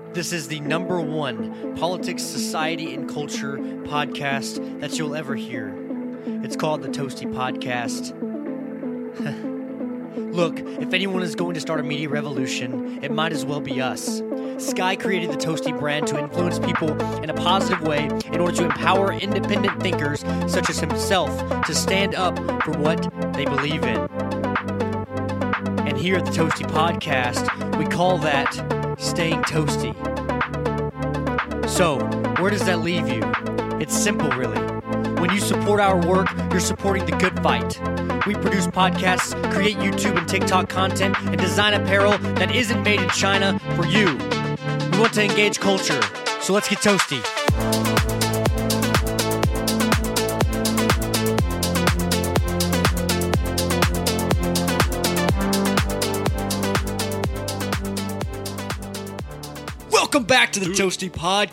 This is the number one politics, society, and culture podcast that you'll ever hear. It's called the Toasty Podcast. Look, if anyone is going to start a media revolution, it might as well be us. Sky created the Toasty brand to influence people in a positive way in order to empower independent thinkers such as himself to stand up for what they believe in. And here at the Toasty Podcast, we call that staying toasty. So, where does that leave you? It's simple, really. When you support our work, you're supporting the good fight. We produce podcasts, create YouTube and TikTok content, and design apparel that isn't made in China for you. We want to engage culture, so let's get toasty. Welcome back to the Toasty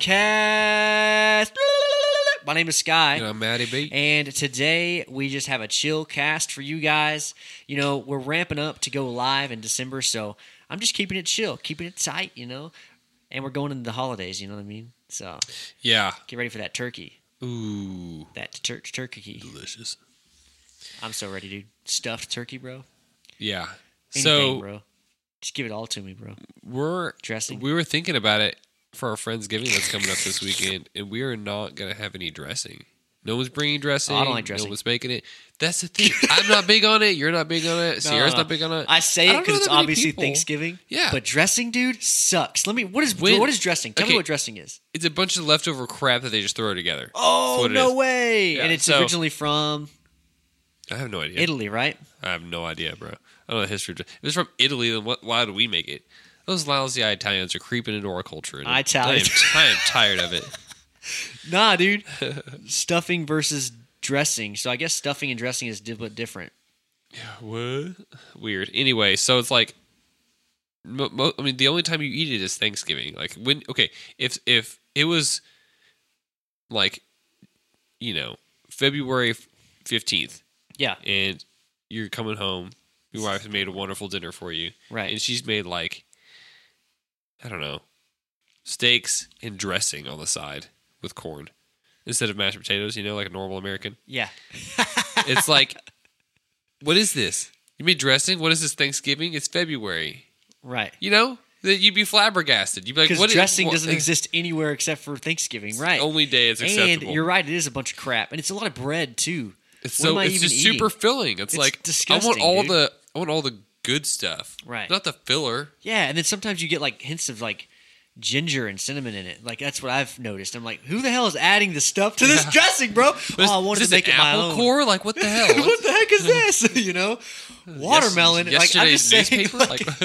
Podcast. My name is Sky. And I'm Matty B. And today we just have a chill cast for you guys. You know, we're ramping up to go live in December, so I'm just keeping it chill, keeping it tight, you know. And we're going into the holidays, you know what I mean? So, yeah. Get ready for that turkey. Ooh. That turkey. Delicious. I'm so ready, dude. Stuffed turkey, bro. Yeah. Anything, bro. Just give it all to me, bro. Dressing? We were thinking about it for our Friendsgiving that's coming up this weekend, and we are not going to have any dressing. No one's bringing dressing. Oh, I don't like dressing. No one's making it. That's the thing. I'm not big on it. You're not big on it. Sierra's not big on it. I say it because it's obviously Thanksgiving. Yeah. But dressing, dude, sucks. What is dressing? Tell me what dressing is. It's a bunch of leftover crap that they just throw together. Oh, no way. Yeah, and it's originally from... I have no idea. Italy, right? I have no idea, bro. I don't know the history. If it's from Italy, then why do we make it? Those lousy Italians are creeping into our culture. I am tired of it. Nah, dude. Stuffing versus dressing. So I guess stuffing and dressing is different. Yeah, what? Weird. Anyway, so it's like, I mean, the only time you eat it is Thanksgiving. Like if it was like, you know, February 15th. Yeah. And you're coming home. Your wife has made a wonderful dinner for you. Right. And she's made like, I don't know, steaks and dressing on the side with corn instead of mashed potatoes, you know, like a normal American. Yeah. It's like, what is this? You made dressing? What is this, Thanksgiving? It's February. Right. You know? You'd be flabbergasted. You'd be like, because dressing doesn't exist anywhere except for Thanksgiving, right? It's the only day it's acceptable. And you're right, it is a bunch of crap. And it's a lot of bread, too. It's just super filling. It's like disgusting, I want all the good stuff, right? Not the filler. Yeah, and then sometimes you get like hints of like ginger and cinnamon in it. Like that's what I've noticed. I'm like, who the hell is adding this stuff to this dressing, bro? I wanted to make it my own. Apple core? Like what the hell? What the heck is this? You know, watermelon. Yesterday's newspaper.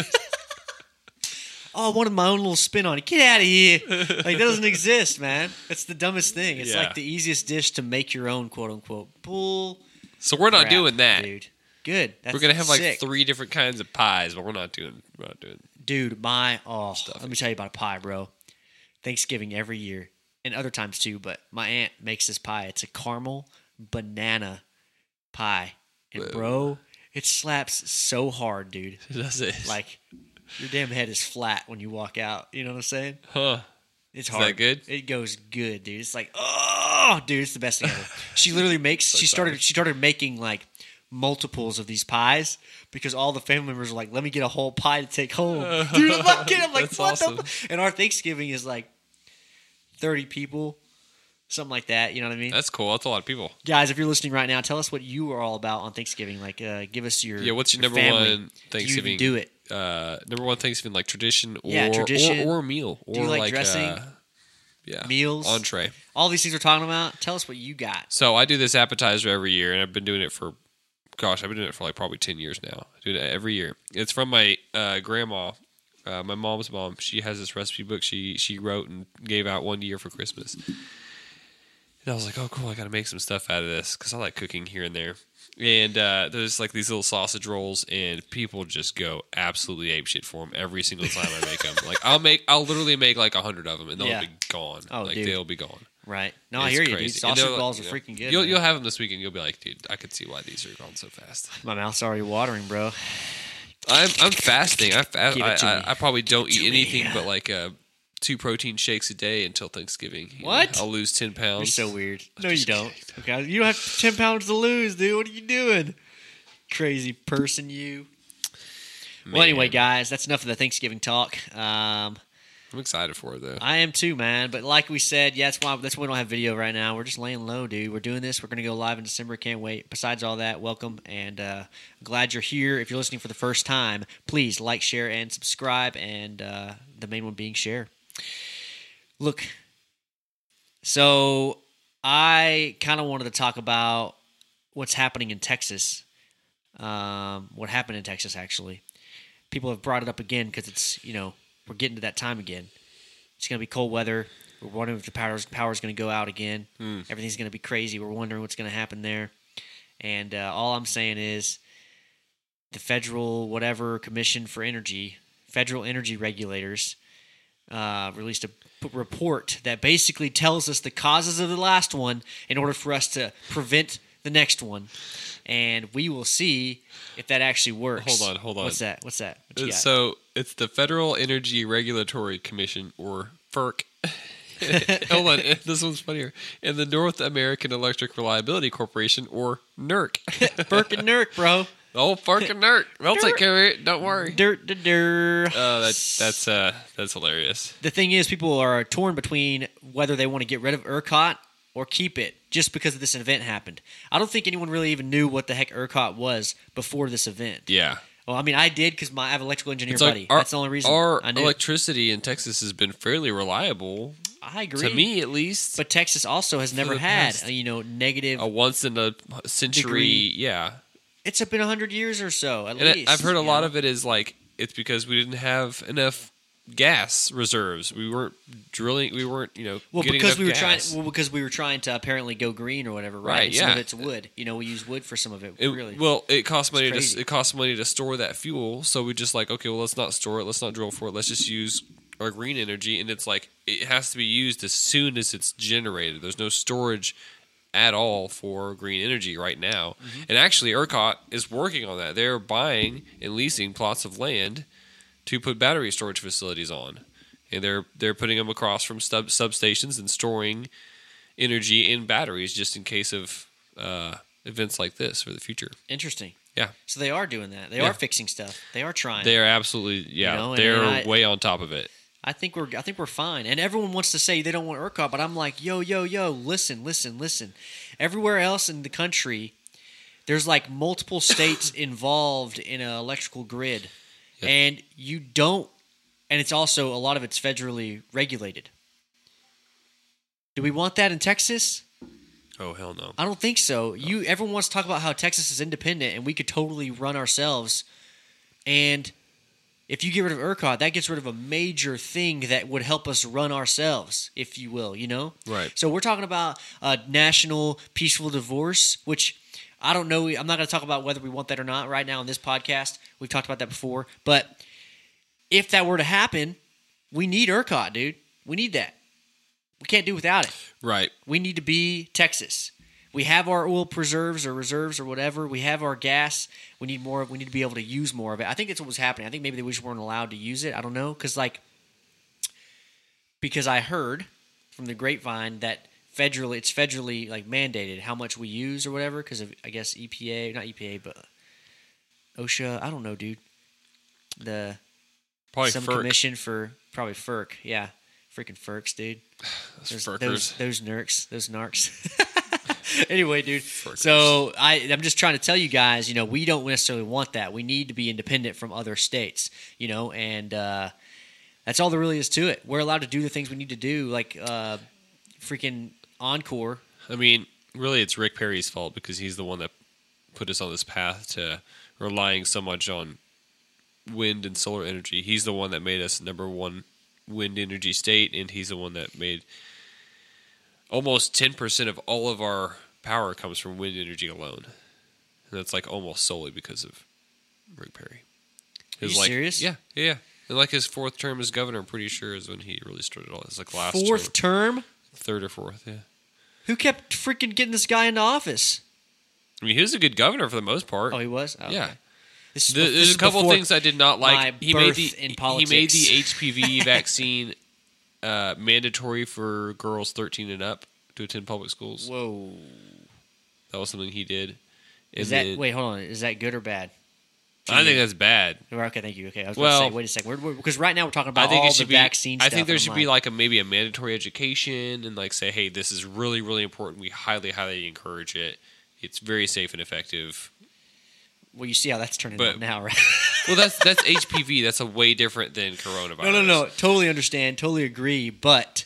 I wanted my own little spin on it. Get out of here. Like, that doesn't exist, man. It's the dumbest thing. It's like the easiest dish to make your own, quote unquote, bull. So we're not doing that. Dude. Good. We're going to have like 3 different kinds of pies, but we're not doing Dude, let me tell you about a pie, bro. Thanksgiving every year, and other times too, but my aunt makes this pie. It's a caramel banana pie. And bro, it slaps so hard, dude. Does it? Like, your damn head is flat when you walk out. You know what I'm saying? Huh. It's hard. Is that good? It goes good, dude. It's like, oh, dude, it's the best thing ever. She literally makes. She started making like multiples of these pies because all the family members are like, let me get a whole pie to take home. Dude, I'm not kidding. I'm like, what awesome. And our Thanksgiving is like 30 people, something like that. You know what I mean? That's cool. That's a lot of people. Guys, if you're listening right now, tell us what you are all about on Thanksgiving. Like, give us your what's your number family. one Thanksgiving? Do it. Number one Thanksgiving, like tradition or or meal. Or do you like dressing? Meals, entree. All these things we're talking about. Tell us what you got. So I do this appetizer every year, and I've been doing it for, I've been doing it for like probably 10 years now. I do it every year. It's from my grandma, my mom's mom. She has this recipe book she wrote and gave out one year for Christmas. And I was like, oh, cool, I got to make some stuff out of this because I like cooking here and there. And there's like these little sausage rolls, and people just go absolutely apeshit for them every single time I make them. Like I'll literally make like 100 of them, and they'll be gone. Oh, like dude. They'll be gone. Right. No, I hear you, dude. Sausage balls are freaking good. You'll have them this weekend. You'll be like, dude, I could see why these are gone so fast. My mouth's already watering, bro. I'm fasting. I probably don't eat anything but like 2 protein shakes a day until Thanksgiving. What? I'll lose 10 pounds. You're so weird. No, you don't. Okay, you don't have 10 pounds to lose, dude. What are you doing? Crazy person, you. Man. Well, anyway, guys, that's enough of the Thanksgiving talk. I'm excited for it, though. I am too, man. But like we said, yeah, that's why we don't have video right now. We're just laying low, dude. We're doing this. We're going to go live in December. Can't wait. Besides all that, welcome. And I'm glad you're here. If you're listening for the first time, please like, share, and subscribe. And the main one being share. Look, so I kind of wanted to talk about what's happening in Texas. What happened in Texas, actually. People have brought it up again because it's, we're getting to that time again. It's going to be cold weather. We're wondering if the power's going to go out again. Everything's going to be crazy. We're wondering what's going to happen there. And all I'm saying is the federal commission for energy, federal energy regulators, released a report that basically tells us the causes of the last one in order for us to prevent the next one. And we will see if that actually works. Hold on. What's that? What you got? So it's the Federal Energy Regulatory Commission, or FERC. Hold on, this one's funnier. And the North American Electric Reliability Corporation, or NERC. FERC and NERC, bro. Oh, FERC and NERC. They'll take care of it. Don't worry. Dirt. Oh, that's hilarious. The thing is, people are torn between whether they want to get rid of ERCOT or keep it just because of this event happened. I don't think anyone really even knew what the heck ERCOT was before this event. Yeah. Well, I mean, I did because I have an electrical engineer It's buddy. That's the only reason I knew. Our electricity in Texas has been fairly reliable. I agree. To me, at least. But Texas also has never had negative. A once in a century, degree. Yeah. It's been 100 years or so, at least. I've heard a lot of it is like, it's because we didn't have enough gas reserves. We weren't drilling. We weren't, getting because enough gas. because we were trying to apparently go green or whatever, right? And some of it's wood. We use wood for some of it. Really. Well, it costs money. Crazy. It costs money to store that fuel. So we just okay, well, let's not store it. Let's not drill for it. Let's just use our green energy. And it's like it has to be used as soon as it's generated. There's no storage at all for green energy right now. Mm-hmm. And actually, ERCOT is working on that. They're buying and leasing plots of land to put battery storage facilities on, and they're putting them across from substations and storing energy in batteries just in case of events like this for the future. Interesting. Yeah. So they are doing that. They are fixing stuff. They are trying. They are absolutely they're way on top of it. I think we're fine. And everyone wants to say they don't want ERCOT, but I'm like, yo, listen. Everywhere else in the country, there's multiple states involved in an electrical grid. And you don't, and it's also, a lot of it's federally regulated. Do we want that in Texas? Oh, hell no. I don't think so. Everyone wants to talk about how Texas is independent and we could totally run ourselves. And if you get rid of ERCOT, that gets rid of a major thing that would help us run ourselves, if you will, Right. So we're talking about national peaceful divorce, which I don't know. I'm not going to talk about whether we want that or not right now on this podcast. We've talked about that before. But if that were to happen, we need ERCOT, dude. We need that. We can't do without it. Right. We need to be Texas. We have our oil preserves or reserves or whatever. We have our gas. We need more. We need to be able to use more of it. I think that's what was happening. I think maybe we just weren't allowed to use it. I don't know. Because I heard from the grapevine that it's federally mandated how much we use or whatever because of, I guess, not EPA, but OSHA. I don't know, dude. Probably some FERC. commission for probably FERC. Yeah, freaking FERCs, dude. Those NERCs, those narcs. Anyway, dude. FERCers. So I'm just trying to tell you guys, we don't necessarily want that. We need to be independent from other states, and that's all there really is to it. We're allowed to do the things we need to do, freaking Encore. I mean, really, it's Rick Perry's fault because he's the one that put us on this path to relying so much on wind and solar energy. He's the one that made us #1 wind energy state, and he's the one that made almost 10% of all of our power comes from wind energy alone. And that's almost solely because of Rick Perry. Are you serious? Yeah. And his 4th term as governor, I'm pretty sure, is when he really started all this. Last 4th term? 3rd or 4th, yeah. Who kept freaking getting this guy into office? I mean, he was a good governor for the most part. Oh, he was? Oh, yeah. Okay. There's a couple things I did not like. He made the in politics. HPV vaccine mandatory for girls 13 and up to attend public schools. Whoa. That was something he did. Wait, hold on. Is that good or bad? I think that's bad. Okay, thank you. Okay, I was going to say, wait a second. Because right now we're talking about vaccine I stuff. think there should be maybe a mandatory education and say, hey, this is really, really important. We highly, highly encourage it. It's very safe and effective. Well, you see how that's turning out now, right? Well, that's HPV. That's a way different than coronavirus. No. Totally understand. Totally agree. But,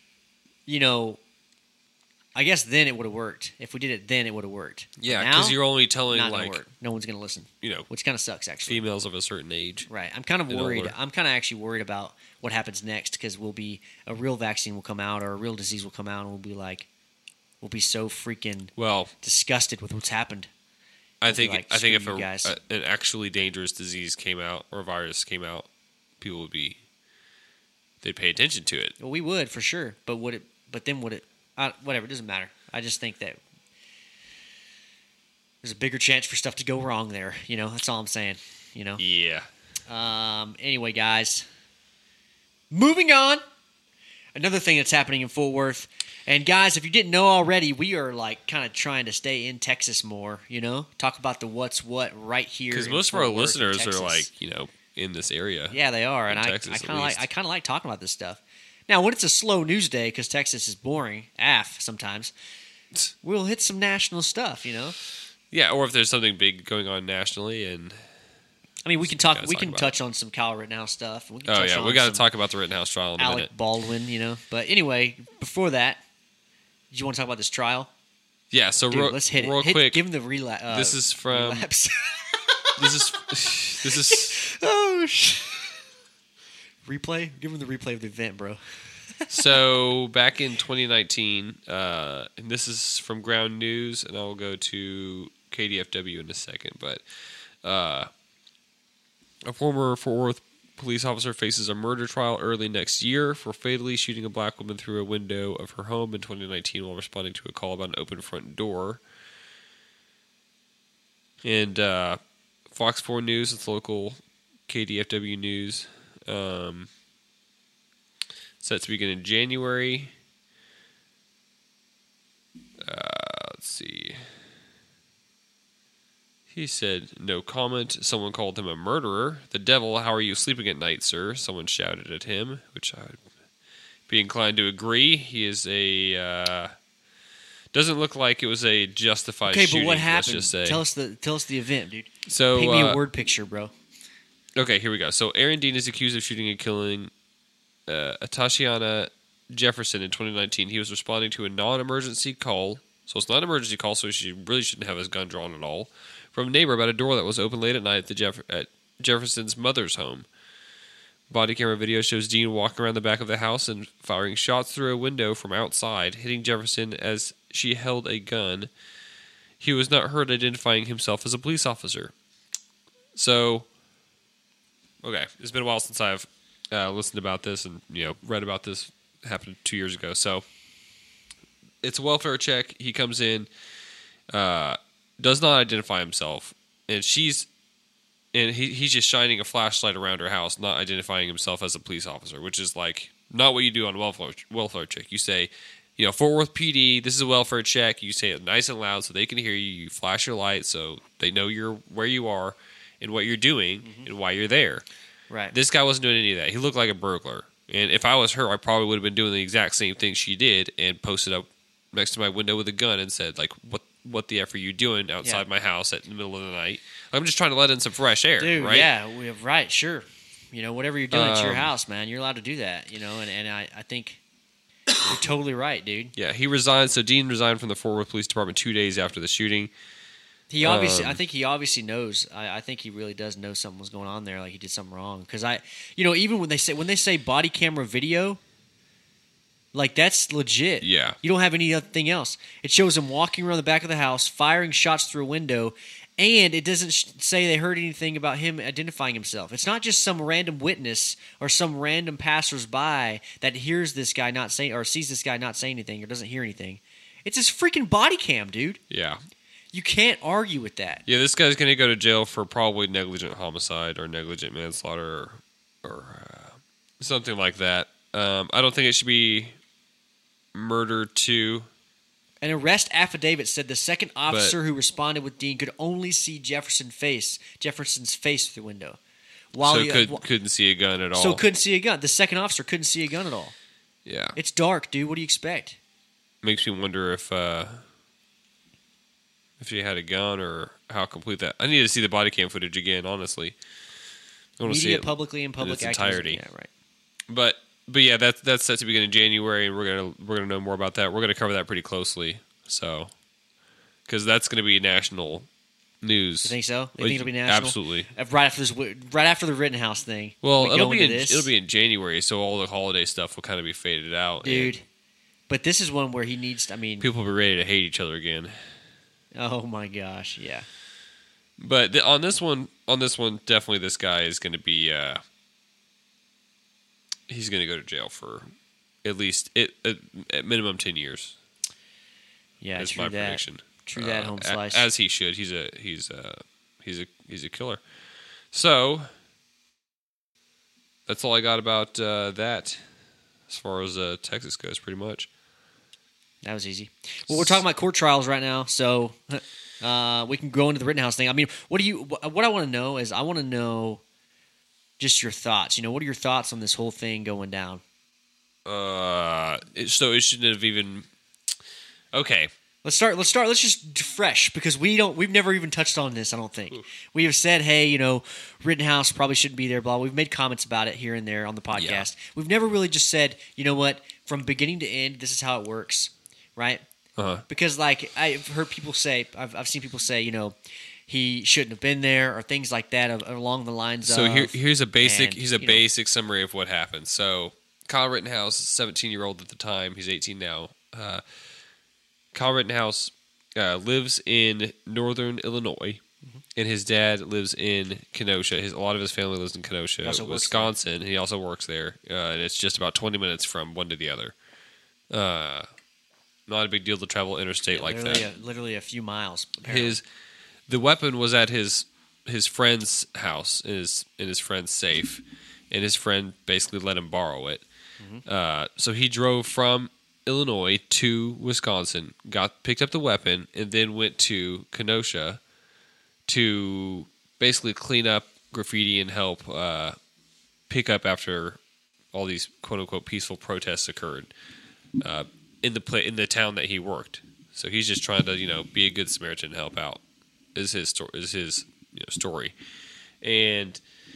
I guess then it would have worked. If we did it then, it would have worked. Yeah, because you're only telling no one's going to listen. Which kind of sucks, actually. Females of a certain age. Right. I'm kind of worried. I'm kind of actually worried about what happens next because a real vaccine will come out or a real disease will come out and we'll be so freaking disgusted with what's happened. I think if an actually dangerous disease came out or a virus came out, people they'd pay attention to it. Well, we would for sure, but would it? Whatever, it doesn't matter. I just think that there's a bigger chance for stuff to go wrong there. That's all I'm saying. Yeah. Anyway, guys, moving on. Another thing that's happening in Fort Worth. And guys, if you didn't know already, we are kind of trying to stay in Texas more, talk about the what's what right here. Because most of our listeners are in this area. Yeah, they are. And I kind of like talking about this stuff. Now, when it's a slow news day, because Texas is boring, sometimes, we'll hit some national stuff, Yeah, or if there's something big going on nationally and... I mean, we can talk. We can touch on some Kyle Rittenhouse stuff. We got to talk about the Rittenhouse trial in a minute. Alec Baldwin, But anyway, before that, did you want to talk about this trial? Yeah. So let's hit it real quick. Give him the relapse. This is from. Relapse. This is. Oh. Replay. Give him the replay of the event, bro. So back in 2019, and this is from Ground News, and I'll go to KDFW in a second, but. A former Fort Worth police officer faces a murder trial early next year for fatally shooting a black woman through a window of her home in 2019 while responding to a call about an open front door. And Fox 4 News, it's local KDFW news, set to begin in January. Let's see. He said, no comment. Someone called him a murderer. The devil, how are you sleeping at night, sir? Someone shouted at him, which I would be inclined to agree. He is doesn't look like it was a justified shooting. Okay, but what happened? Let's just say. Tell us the event, dude. So, paint me a word picture, bro. Okay, here we go. So Aaron Dean is accused of shooting and killing Tashiana Jefferson in 2019. He was responding to a non-emergency call. So it's not an emergency call, so he really shouldn't have his gun drawn at all. From a neighbor about a door that was open late at night at Jefferson's mother's home. Body camera video shows Dean walking around the back of the house and firing shots through a window from outside, hitting Jefferson as she held a gun. He was not heard identifying himself as a police officer. So, okay, it's been a while since I've listened about this and read about this. It happened 2 years ago. So, it's a welfare check. He comes in. Does not identify himself, and he's just shining a flashlight around her house, not identifying himself as a police officer, which is not what you do on welfare check. You say, Fort Worth PD, this is a welfare check. You say it nice and loud so they can hear you. You flash your light so they know where you are and what you're doing and why you're there. Right. This guy wasn't doing any of that. He looked like a burglar, and if I was her, I probably would have been doing the exact same thing she did and posted up next to my window with a gun and said, what the F are you doing outside my house in the middle of the night? I'm just trying to let in some fresh air, dude, right? Yeah, right, sure. Whatever you're doing, it's your house, man. You're allowed to do that, and I think you're totally right, dude. Yeah, he resigned. So Dean resigned from the Fort Worth Police Department 2 days after the shooting. He obviously, I think he obviously knows. I think he really does know something was going on there, like he did something wrong. Because even when they say body camera video, that's legit. Yeah. You don't have anything else. It shows him walking around the back of the house, firing shots through a window, and it doesn't say they heard anything about him identifying himself. It's not just some random witness or some random passersby that hears this guy not saying or sees this guy not saying anything or doesn't hear anything. It's his freaking body cam, dude. Yeah. You can't argue with that. Yeah, this guy's going to go to jail for probably negligent homicide or negligent manslaughter or something like that. I don't think it should be murder 2. An arrest affidavit said the second officer who responded with Dean could only see Jefferson's face through the window. So couldn't see a gun at all. So couldn't see a gun. The second officer couldn't see a gun at all. Yeah. It's dark, dude. What do you expect? Makes me wonder if she had a gun or how complete that. I need to see the body cam footage again, honestly. I want to see it publicly in public in its entirety. Yeah, right. But yeah, that's set to begin in January, and we're gonna know more about that. We're gonna cover that pretty closely, so because that's gonna be national news. You think so? You think it'll be national? Absolutely. Right after the Rittenhouse thing. Well, it'll be in January, so all the holiday stuff will kind of be faded out, dude. But this is one where he needs. People will be ready to hate each other again. Oh my gosh, yeah. But on this one, definitely this guy is going to be. He's going to go to jail for at least at minimum 10 years. Yeah, that's my prediction. True that, home slice. As he should. He's a killer. So that's all I got about that. As far as Texas goes, pretty much. That was easy. Well, we're talking about court trials right now, so we can go into the Rittenhouse thing. I mean, what I want to know is I want to know just your thoughts. What are your thoughts on this whole thing going down? So it shouldn't have even. Okay. Let's start. Let's just fresh because we've never even touched on this. I don't think we have said, hey, Rittenhouse probably shouldn't be there. Blah. We've made comments about it here and there on the podcast. Yeah. We've never really just said, you know what, from beginning to end, this is how it works, right? Uh-huh. Because I've heard people say, I've seen people say, he shouldn't have been there or things like that along the lines of. So here's a basic summary of what happened. So Kyle Rittenhouse, 17-year-old at the time, he's 18 now. Kyle Rittenhouse lives in northern Illinois, and his dad lives in Kenosha. A lot of his family lives in Kenosha, Wisconsin. And he also works there, and it's just about 20 minutes from one to the other. Not a big deal to travel interstate like that. Literally a few miles. The weapon was at his friend's house, in his friend's safe, and his friend basically let him borrow it. Mm-hmm. So he drove from Illinois to Wisconsin, picked up the weapon, and then went to Kenosha to basically clean up graffiti and help pick up after all these quote unquote peaceful protests occurred in the town that he worked. So he's just trying to be a good Samaritan and help out. Is his story, and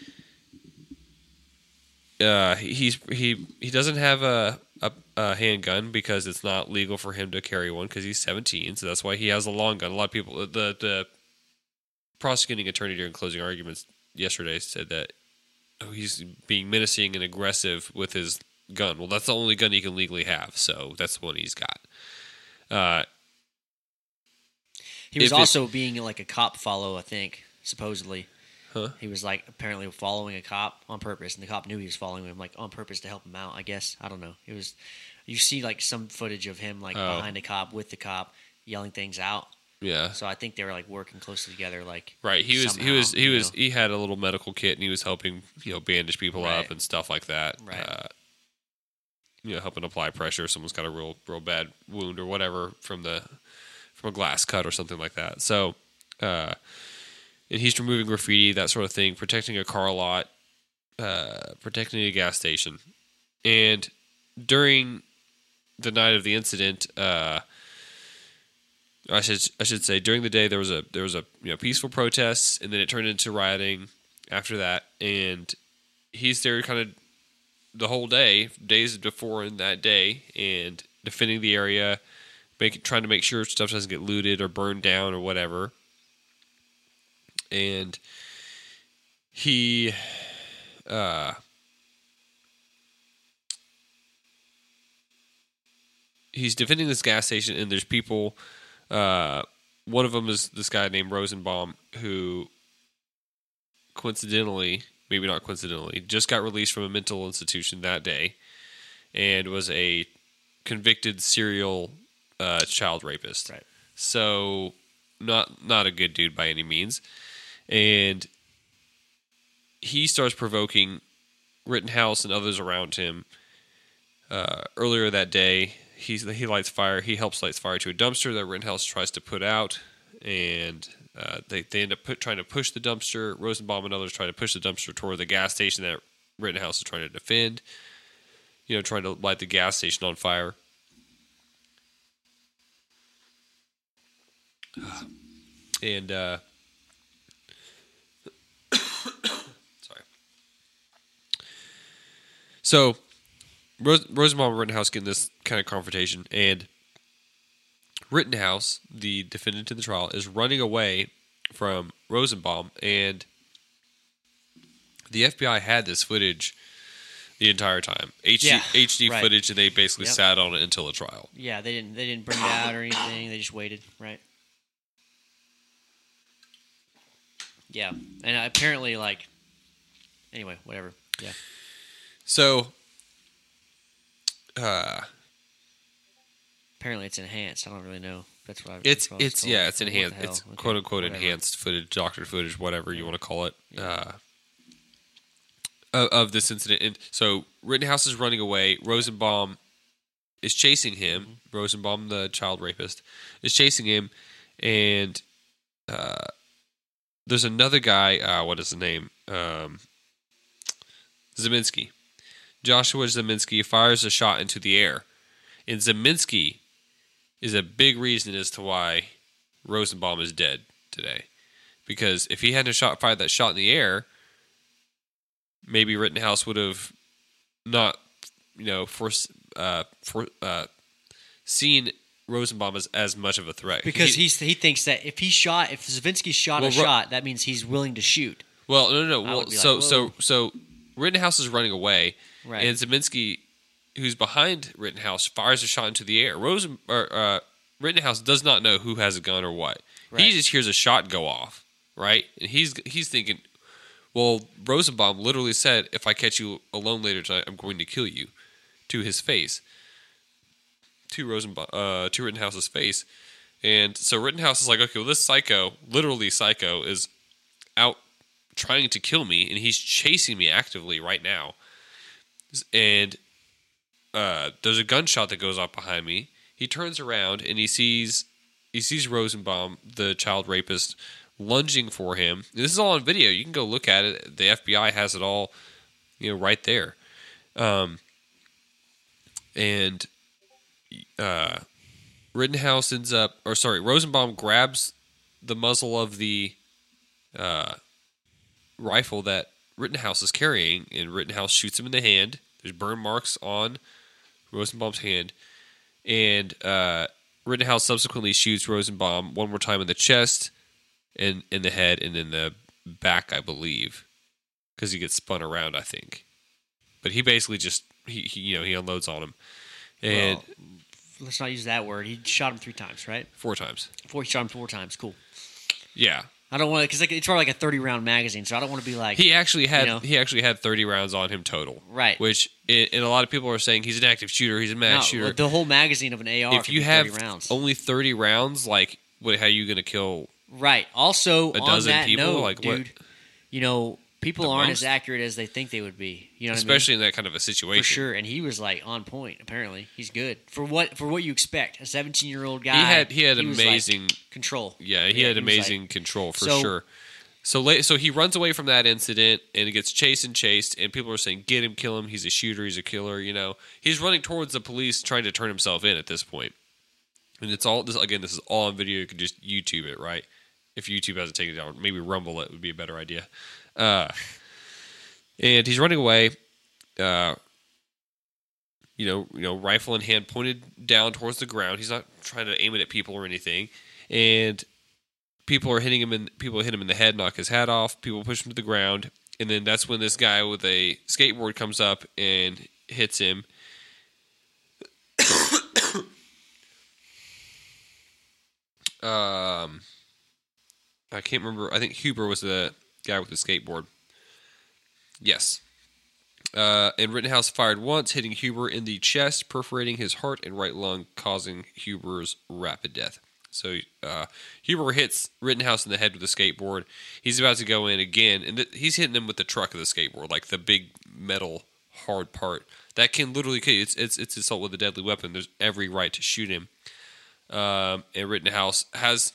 he doesn't have a handgun because it's not legal for him to carry one because he's 17. So that's why he has a long gun. A lot of people, the prosecuting attorney during closing arguments yesterday said that he's being menacing and aggressive with his gun. Well, that's the only gun he can legally have, so that's the one he's got. He was also being like a cop follow, I think, supposedly. Huh? He was apparently following a cop on purpose, and the cop knew he was following him on purpose to help him out, I guess. I don't know. You see some footage of him behind a cop with the cop yelling things out. Yeah. So I think they were working closely together right. He had a little medical kit and he was helping, bandage people up and stuff like that. Right. Helping apply pressure if someone's got a real bad wound or whatever from a glass cut or something like that. So and he's removing graffiti, that sort of thing, protecting a car lot, protecting a gas station. And during the night of the incident, I should say during the day there was a peaceful protests, and then it turned into rioting after that. And he's there kind of the whole day, days before and that day, and defending the area, trying to make sure stuff doesn't get looted or burned down or whatever. And he's defending this gas station, and there's people. One of them is this guy named Rosenbaum, who maybe not coincidentally, just got released from a mental institution that day, and was a convicted serial child rapist. Right. So not a good dude by any means. And he starts provoking Rittenhouse and others around him earlier that day, he helps light fire to a dumpster that Rittenhouse tries to put out, and they end up trying to push the dumpster. Rosenbaum and others try to push the dumpster toward the gas station that Rittenhouse is trying to defend. Trying to light the gas station on fire. And sorry. So Rosenbaum and Rittenhouse get in this kind of confrontation, and Rittenhouse, the defendant in the trial, is running away from Rosenbaum, and the FBI had this footage the entire time. HD right. footage, and they basically sat on it until the trial. Yeah, they didn't bring it out or anything. They just waited, right? Yeah, and apparently, anyway, whatever. Yeah. So, apparently it's enhanced. I don't really know. That's what it's enhanced. It's quote unquote enhanced footage, doctored footage, whatever you want to call it. Yeah. Of this incident. And so Rittenhouse is running away. Rosenbaum is chasing him. Mm-hmm. Rosenbaum, the child rapist, is chasing him, and there's another guy. What is his name? Zeminski. Joshua Zeminski fires a shot into the air, and Zeminski is a big reason as to why Rosenbaum is dead today. Because if he hadn't fired that shot in the air, maybe Rittenhouse would have not, seen Rosenbaum as much of a threat. Because he thinks that if Zeminski shot a shot, that means he's willing to shoot. Well, no. Well, so Rittenhouse is running away, right. And Zeminski, who's behind Rittenhouse, fires a shot into the air. Rittenhouse does not know who has a gun or what. Right. He just hears a shot go off, right? And he's thinking, well, Rosenbaum literally said, if I catch you alone later tonight, I'm going to kill you, to his face. To Rittenhouse's face. And so Rittenhouse is like, okay, well, this psycho, literally psycho, is out trying to kill me, and he's chasing me actively right now. And there's a gunshot that goes off behind me. He turns around, and he sees Rosenbaum, the child rapist, lunging for him. This is all on video. You can go look at it. The FBI has it all, right there. Rosenbaum grabs the muzzle of the rifle that Rittenhouse is carrying, and Rittenhouse shoots him in the hand. There's burn marks on Rosenbaum's hand, and Rittenhouse subsequently shoots Rosenbaum one more time in the chest, in the head, and in the back, I believe, because he gets spun around, I think. But he basically just he unloads on him, and let's not use that word. He shot him 3 times, right? 4 times. He shot him 4 times. Cool. Yeah. I don't want to, because it's probably like a 30-round magazine, so I don't want to be like. He actually had 30 rounds on him total, right? Which, and a lot of people are saying he's an active shooter. He's a mass shooter. The whole magazine of an AR. If you have 30 rounds. Only 30 rounds, how are you going to kill? Right. Also, a dozen on that people, note, dude, what? People aren't as accurate as they think they would be. You know, especially in that kind of a situation. For sure, and he was on point. Apparently, he's good for what you expect. A 17-year-old guy. He had amazing control. Yeah, he had amazing control for sure. So he runs away from that incident and gets chased, and people are saying, "Get him, kill him. He's a shooter. He's a killer." He's running towards the police, trying to turn himself in at this point. And it's all this is all on video. You can just YouTube it, right? If YouTube hasn't taken it down, maybe Rumble it would be a better idea. And he's running away, rifle in hand, pointed down towards the ground. He's not trying to aim it at people or anything. And people hit him in the head, knock his hat off. People push him to the ground, and then that's when this guy with a skateboard comes up and hits him. I can't remember. I think Huber was the guy with the skateboard. Yes. And Rittenhouse fired once, hitting Huber in the chest, perforating his heart and right lung, causing Huber's rapid death. So Huber hits Rittenhouse in the head with a skateboard. He's about to go in again, and he's hitting him with the truck of the skateboard, like the big metal hard part that can literally kill you. It's assault with a deadly weapon. There's every right to shoot him. And Rittenhouse has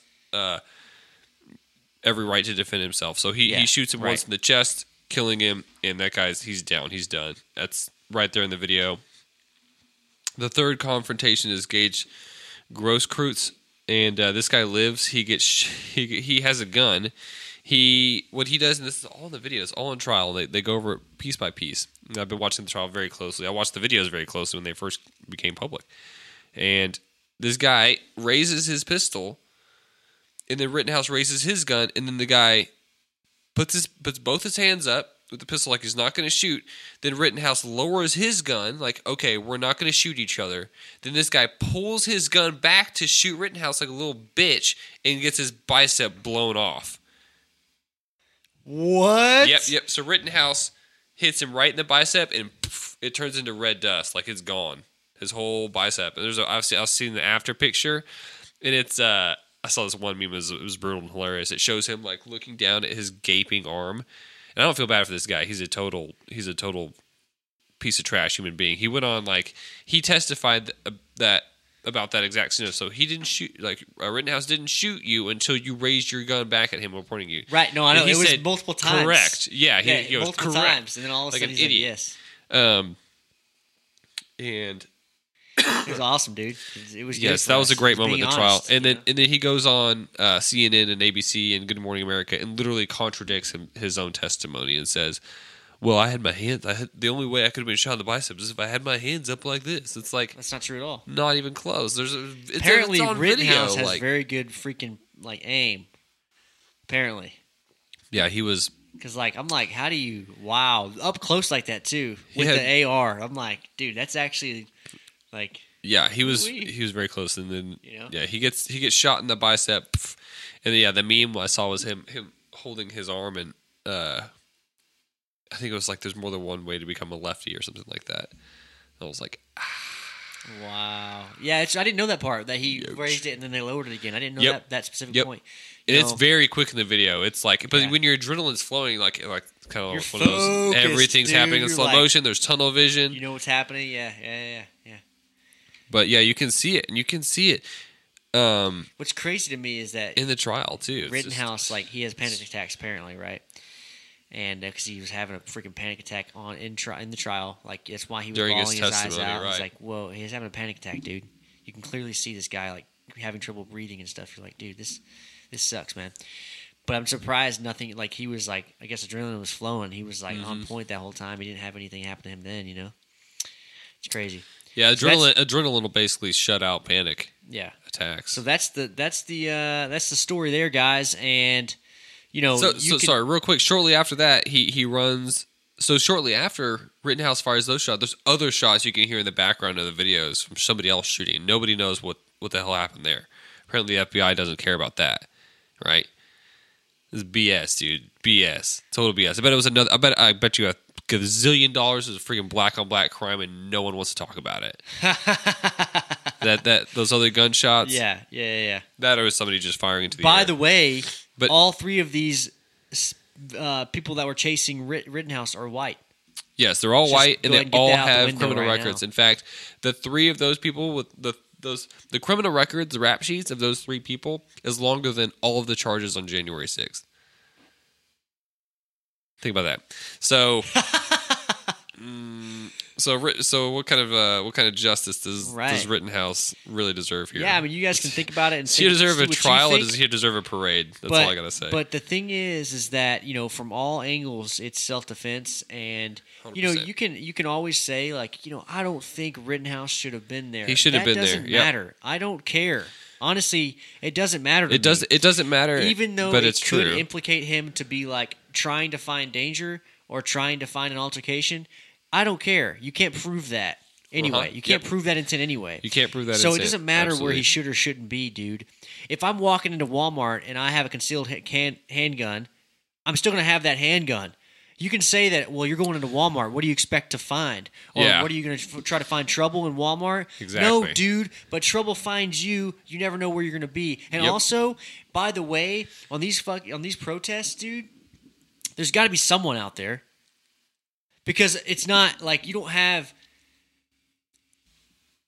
every right to defend himself. So he shoots him once in the chest, killing him, and that he's down. He's done. That's right there in the video. The third confrontation is Gage Grosskreutz, and this guy lives. He has a gun. What he does, and this is all in the videos, all in trial. They go over it piece by piece. And I've been watching the trial very closely. I watched the videos very closely when they first became public. And this guy raises his pistol, and then Rittenhouse raises his gun, and then the guy puts both his hands up with the pistol like he's not going to shoot. Then Rittenhouse lowers his gun like, okay, we're not going to shoot each other. Then this guy pulls his gun back to shoot Rittenhouse like a little bitch and gets his bicep blown off. What? Yep. So Rittenhouse hits him right in the bicep, and poof, it turns into red dust, like it's gone. His whole bicep. And I've seen the after picture, and it's I saw this one meme. It was brutal and hilarious. It shows him like looking down at his gaping arm. And I don't feel bad for this guy. He's a total piece of trash human being. He went on he testified that about that exact scenario. So he didn't shoot, Rittenhouse didn't shoot you until you raised your gun back at him while pointing you. Right. No, I know. It was multiple times. Correct. Yeah. He goes, multiple correct. times. And then all of a sudden he's idiot. like, yes. And it was awesome, dude. It was yes, that was a great moment in the trial. Honest, and then he goes on CNN and ABC and Good Morning America and literally contradicts his own testimony and says, "Well, I had my hands. The only way I could have been shot in the biceps is if I had my hands up like this." It's like that's not true at all. Not even close. Apparently, it's on Rittenhouse video, has very good freaking aim. Apparently, yeah, he was. Because I'm like, how do you? Wow, up close like that too with the AR. I'm like, dude, that's actually. Yeah, he was very close, and then he gets shot in the bicep, and the meme I saw was him holding his arm, and I think it was like there's more than one way to become a lefty or something like that. I was like, wow, yeah, I didn't know that part that he raised it and then they lowered it again. I didn't know that specific point. And it's very quick in the video. It's like, but when your adrenaline's flowing, like kind of one of those, everything's happening in slow motion. There's tunnel vision. You know what's happening? Yeah. But yeah, you can see it, and you can see it. What's crazy to me is that in the trial too, Rittenhouse, he has panic attacks apparently, right? And because he was having a freaking panic attack in the trial, that's why he was during bawling his eyes out. Right. He's like, "Whoa, he's having a panic attack, dude." You can clearly see this guy having trouble breathing and stuff. You're like, "Dude, this sucks, man." But I'm surprised nothing. He was I guess adrenaline was flowing. He was on point that whole time. He didn't have anything happen to him then. It's crazy. Yeah, adrenaline will basically shut out panic. Yeah, attacks. So that's the story there, guys. And sorry, real quick. Shortly after that, he runs. So shortly after Rittenhouse fires those shots, there's other shots you can hear in the background of the videos from somebody else shooting. Nobody knows what the hell happened there. Apparently, the FBI doesn't care about that, right? This is BS, dude. BS. Total BS. I bet you a gazillion is a freaking black on black crime, and no one wants to talk about it. Those other gunshots. Yeah. That or somebody just firing into the air. By air. the way, all three of these people that were chasing Rittenhouse are white. Yes, they're all white, and they all have criminal records. Now. In fact, the three of those people with the criminal records, the rap sheets of those three people is longer than all of the charges on January 6th. Think about that. So, so what kind of justice does Rittenhouse really deserve here? Yeah, I mean, you guys can think about it. And does he deserve a trial, or does he deserve a parade? That's all I gotta say. But the thing is that from all angles, it's self-defense, and 100%. you can always say I don't think Rittenhouse should have been there. He should have been there. That doesn't matter. I don't care. Honestly, it doesn't matter. It doesn't matter. Even though but it it's could true. implicate him to be trying to find danger or trying to find an altercation. I don't care. You can't prove that anyway. You can't prove that intent anyway. You can't prove that. So it doesn't matter where he should or shouldn't be, dude. If I'm walking into Walmart and I have a concealed handgun, I'm still going to have that handgun. You can say that, well, you're going into Walmart. What do you expect to find? Or what are you going to try to find trouble in Walmart? Exactly. No, dude, but trouble finds you. You never know where you're going to be. And also, by the way, on these protests, dude, there's got to be someone out there. Because it's not you don't have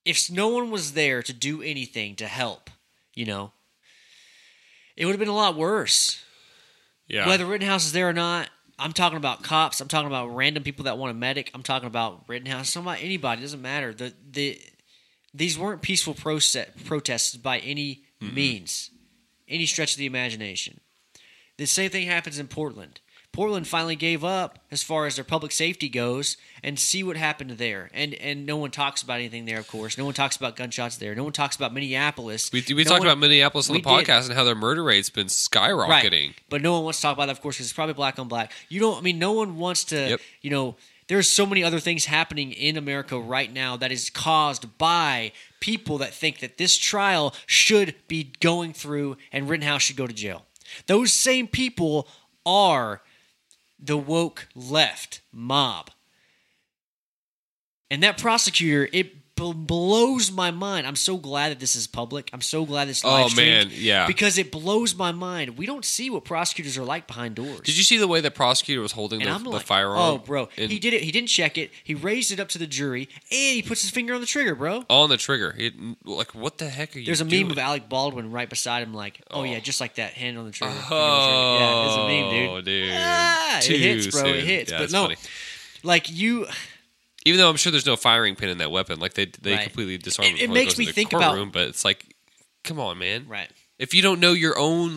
if no one was there to do anything to help, you know, it would have been a lot worse. Yeah. Whether Rittenhouse is there or not, I'm talking about cops. I'm talking about random people that want a medic. I'm talking about Rittenhouse. I'm talking about anybody. It doesn't matter. These weren't peaceful protests by any means, any stretch of the imagination. The same thing happens in Portland. Portland finally gave up as far as their public safety goes, and see what happened there. And no one talks about anything there, of course. No one talks about gunshots there. No one talks about Minneapolis. We talked about Minneapolis on the podcast and how their murder rate's been skyrocketing. Right. But no one wants to talk about that, of course, because it's probably black on black. No one wants to, there's so many other things happening in America right now that is caused by people that think that this trial should be going through and Rittenhouse should go to jail. Those same people are the woke left mob. And that prosecutor, it blows my mind. I'm so glad that this is public. I'm so glad this live streamed. Oh, man, yeah. Because it blows my mind. We don't see what prosecutors are like behind doors. Did you see the way the prosecutor was holding the firearm? Oh, bro. He did it. He didn't check it. He raised it up to the jury, and he puts his finger on the trigger, bro. On the trigger. What the heck are you doing? There's a meme of Alec Baldwin right beside him like, yeah, just like that, hand on the trigger. Oh, yeah, it's a meme, dude. It hits, bro. Soon. It hits. Yeah, but no, funny. like you... Even though I'm sure there's no firing pin in that weapon, like they completely disarm it. It makes me think about, but it's like, come on, man. Right. If you don't know your own,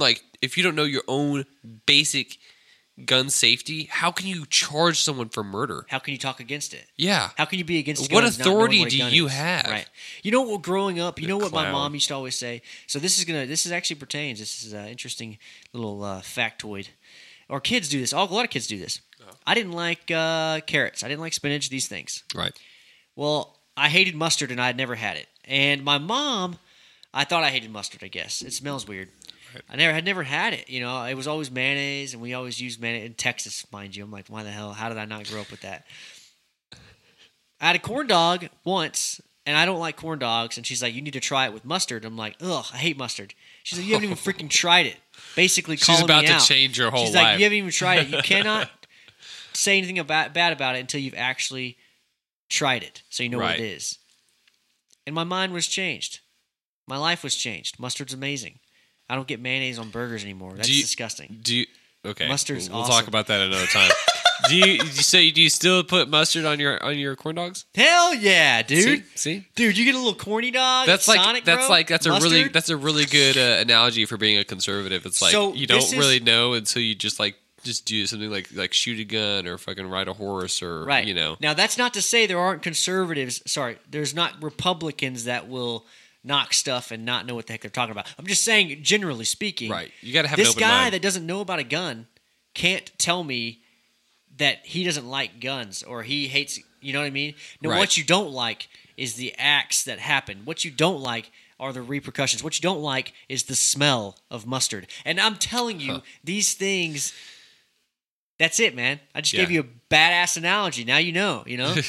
basic gun safety, how can you charge someone for murder? How can you talk against it? Yeah. How can you be against what guns authority not knowing what do you have? Right. You know what? Growing up, you know what my clown. mom used to always say. So this is actually pertains. This is an interesting little factoid. Or kids do this. A lot of kids do this. I didn't like carrots. I didn't like spinach. These things. Right. Well, I hated mustard, and I had never had it. And my mom, I thought I hated mustard. I guess it smells weird. Right. I had never had it. You know, it was always mayonnaise, and we always used mayonnaise in Texas, mind you. I'm like, why the hell? How did I not grow up with that? I had a corn dog once, and I don't like corn dogs. And she's like, you need to try it with mustard. I'm like, ugh, I hate mustard. She's like, you haven't even freaking tried it. Basically, calling me out. She's about to change your whole life. She's like, you haven't even tried it. You cannot say anything bad about it until you've actually tried it, so you know what it is. And my mind was changed. My life was changed. Mustard's amazing. I don't get mayonnaise on burgers anymore. That's disgusting. Okay. Mustard's we'll awesome. talk about that another time. Do you still put mustard on your corn dogs? Hell yeah, dude. See? Dude, you get a little corny dog. That's like like Sonic, that's bro? like that's Mustard? a really good analogy for being a conservative. It's like So you don't really know until you just do something like shoot a gun or fucking ride a horse or right. you know. Now that's not to say there aren't conservatives. Sorry, there's not Republicans that will knock stuff and not know what the heck they're talking about. I'm just saying, generally speaking, right? You got to have this an open guy mind. that doesn't know about a gun can't tell me that he doesn't like guns or he hates. You know what I mean? No, Right. What you don't like is the acts that happen. What you don't like are the repercussions. What you don't like is the smell of mustard. And I'm telling you, these things. That's it, man. I just gave you a badass analogy. Now you know.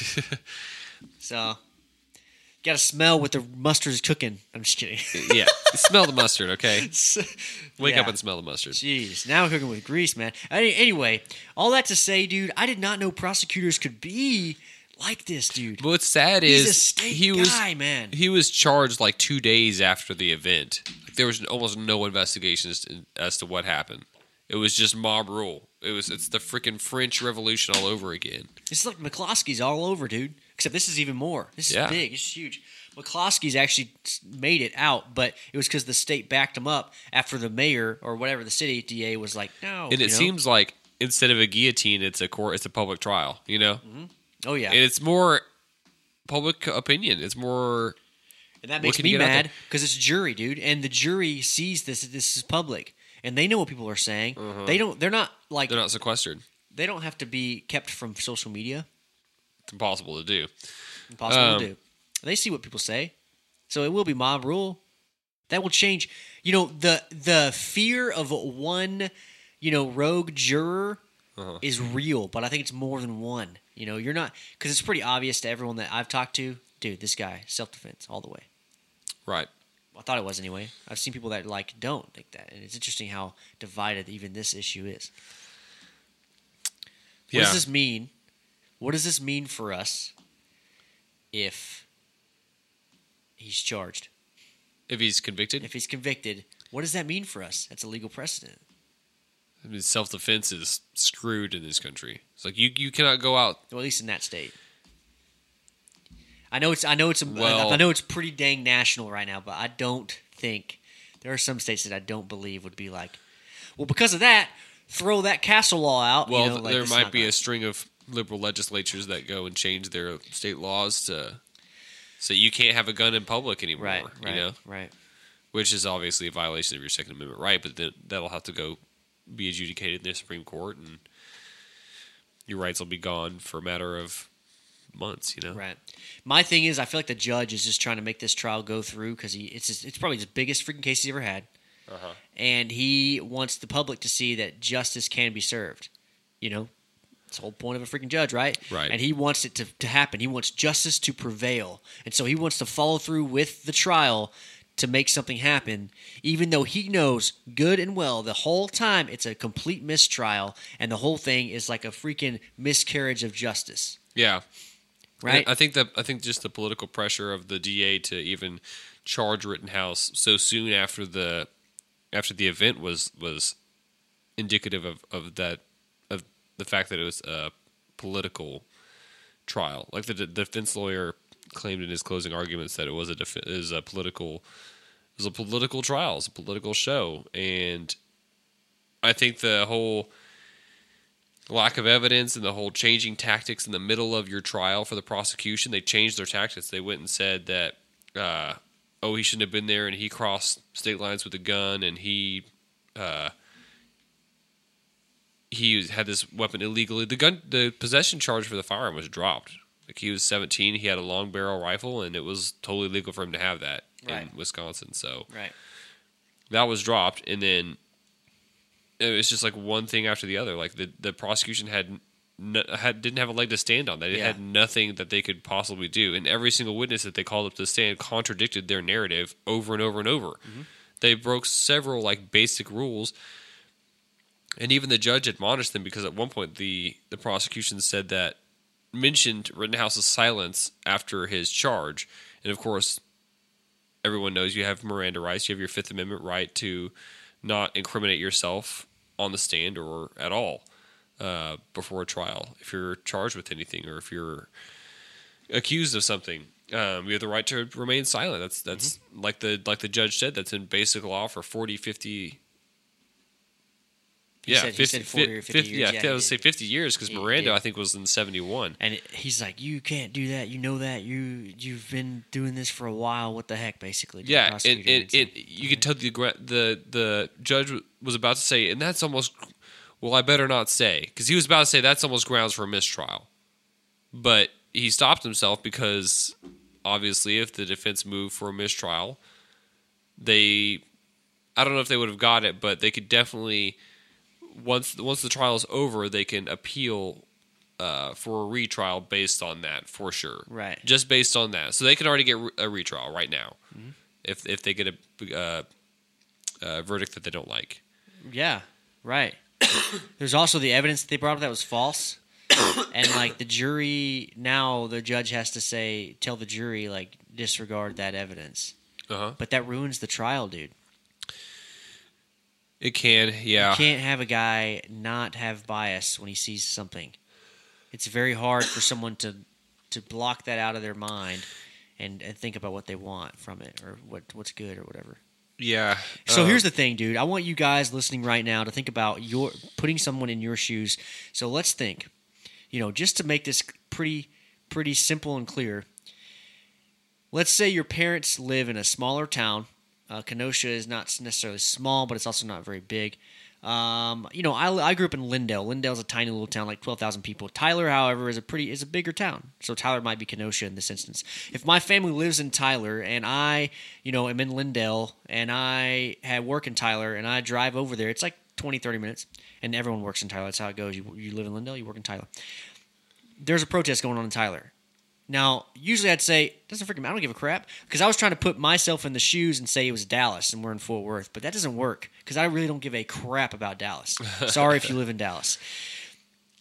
So, got to smell what the mustard is cooking. I'm just kidding. Yeah, smell the mustard, okay? Wake Yeah. up and smell the mustard. Jeez, now we're cooking with grease, man. Anyway, all that to say, dude, I did not know prosecutors could be like this, dude. What's sad He's is a state guy, man. He was charged like 2 days after the event. There was almost no investigation as to what happened. It was just mob rule. It's the freaking French Revolution all over again. It's like McCloskey's all over, dude. Except this is even more. This is big. It's huge. McCloskey's actually made it out, but it was because the state backed him up after the mayor or whatever the city DA was like, no. And it seems like instead of a guillotine, it's a public trial. You know. Mm-hmm. Oh yeah. And it's more public opinion. It's more. And that makes me mad because it's jury, dude, and the jury sees this. This is public. And they know what people are saying. Mm-hmm. They're not sequestered. They don't have to be kept from social media. It's impossible to do. They see what people say. So it will be mob rule. That will change. You know, the fear of one, rogue juror is real, but I think it's more than one. You know, you're not, because it's pretty obvious to everyone that I've talked to, dude, this guy, self-defense all the way. Right. I thought it was anyway. I've seen people that don't think that, and it's interesting how divided even this issue is. What does this mean? What does this mean for us if he's charged. If he's convicted? If he's convicted, what does that mean for us? That's a legal precedent. I mean, self-defense is screwed in this country. It's like you cannot go out. Well, at least in that state. I know it's pretty dang national right now, but I don't think there are some states that I don't believe would be like, well, because of that, throw that Castle Law out. Well, there might be a string of liberal legislatures that go and change their state laws to so you can't have a gun in public anymore. Right. Right. Which is obviously a violation of your Second Amendment right, but then that'll have to go be adjudicated in the Supreme Court, and your rights will be gone for a matter of months. Right. My thing is, I feel like the judge is just trying to make this trial go through because it's probably the biggest freaking case he's ever had, and he wants the public to see that justice can be served. It's the whole point of a freaking judge, right? Right. And he wants it to happen. He wants justice to prevail, and so he wants to follow through with the trial to make something happen, even though he knows good and well the whole time it's a complete mistrial and the whole thing is like a freaking miscarriage of justice. Yeah. Right? I think just the political pressure of the DA to even charge Rittenhouse so soon after the event was indicative of the fact that it was a political trial. Like the defense lawyer claimed in his closing arguments that it was a political trial, it's a political show, and I think the whole lack of evidence and the whole changing tactics in the middle of your trial for the prosecution, they changed their tactics. They went and said that he shouldn't have been there, and he crossed state lines with a gun, and he had this weapon illegally. The possession charge for the firearm was dropped. Like, he was 17, he had a long barrel rifle, and it was totally legal for him to have that in Wisconsin. So that was dropped, and then it was just like one thing after the other. Like the prosecution didn't have a leg to stand on. They had nothing that they could possibly do, and every single witness that they called up to stand contradicted their narrative over and over and over. Mm-hmm. They broke several basic rules. And even the judge admonished them because at one point the prosecution mentioned Rittenhouse's silence after his charge. And of course, everyone knows you have Miranda rights. You have your Fifth Amendment right to not incriminate yourself on the stand or at all before a trial. If you're charged with anything or if you're accused of something, you have the right to remain silent. That's mm-hmm. like the judge said. That's in basic law for 40, 50. He said 40 or 50 years. Yeah, I would say 50 years because Miranda, I think, was in 71. And he's like, you can't do that. You know that. You've been doing this for a while. What the heck, basically? Yeah, and you could tell the judge was about to say, and that's almost, well, I better not say. Because he was about to say that's almost grounds for a mistrial. But he stopped himself because, obviously, if the defense moved for a mistrial, I don't know if they would have got it, but they could definitely... Once the trial is over, they can appeal for a retrial based on that, for sure. Right. Just based on that. So they can already get a retrial right now mm-hmm. if they get a verdict that they don't like. Yeah, right. There's also the evidence that they brought up that was false. And, the jury, now the judge has to tell the jury, disregard that evidence. Uh-huh. But that ruins the trial, dude. It can, yeah. You can't have a guy not have bias when he sees something. It's very hard for someone to block that out of their mind and think about what they want from it or what's good or whatever. Yeah. So here's the thing, dude. I want you guys listening right now to think about putting someone in your shoes. So let's think, just to make this pretty simple and clear. Let's say your parents live in a smaller town. Kenosha is not necessarily small, but it's also not very big. I grew up in Lindale. Lindale's a tiny little town, 12,000 people. Tyler, however, is a bigger town. So Tyler might be Kenosha in this instance. If my family lives in Tyler and I, am in Lindale and I have work in Tyler and I drive over there, it's 20, 30 minutes. And everyone works in Tyler. That's how it goes. You live in Lindale, you work in Tyler. There's a protest going on in Tyler. Now, usually I'd say, I don't give a crap, because I was trying to put myself in the shoes and say it was Dallas and we're in Fort Worth, but that doesn't work, because I really don't give a crap about Dallas. Sorry if you live in Dallas.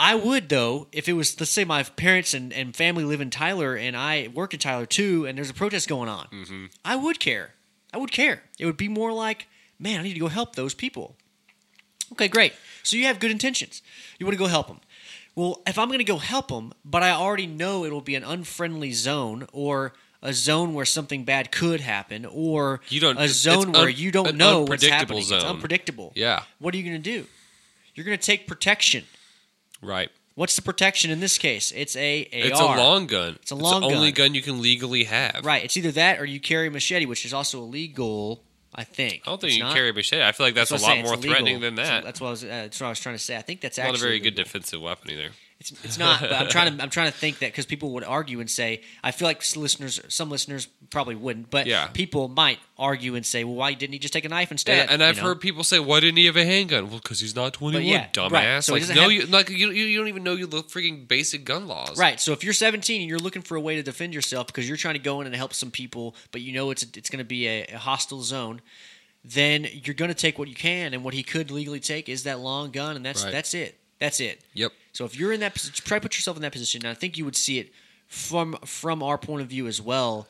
I would, though, if it was, let's say my parents and family live in Tyler and I work in Tyler too, and there's a protest going on. Mm-hmm. I would care. I would care. It would be more like, man, I need to go help those people. Okay, great. So you have good intentions. You want to go help them. Well, if I'm going to go help them, but I already know it'll be an unfriendly zone or a zone where something bad could happen or a zone where you don't know what's happening. Zone. It's unpredictable. Yeah. What are you going to do? You're going to take protection. Right. What's the protection in this case? It's a AR. It's a long gun. It's a long gun. It's the only gun you can legally have. Right. It's either that or you carry a machete, which is also illegal, I think. I don't think you can carry a machete. I feel like that's a lot more threatening than that. So that's what I was trying to say. I think that's not actually a very illegal. good defensive weapon either. It's not, but I'm trying to think that because people would argue and say, I feel like some listeners probably wouldn't, but people might argue and say, well, why didn't he just take a knife instead? And I've heard people say, why didn't he have a handgun? Well, because he's not 21, dumbass. Right. So you don't even know the freaking basic gun laws. Right. So if you're 17 and you're looking for a way to defend yourself because you're trying to go in and help some people, but you know it's going to be a hostile zone, then you're going to take what you can, and what he could legally take is that long gun, and that's it. That's it. Yep. So if you're in that position, try to put yourself in that position. And I think you would see it from our point of view as well.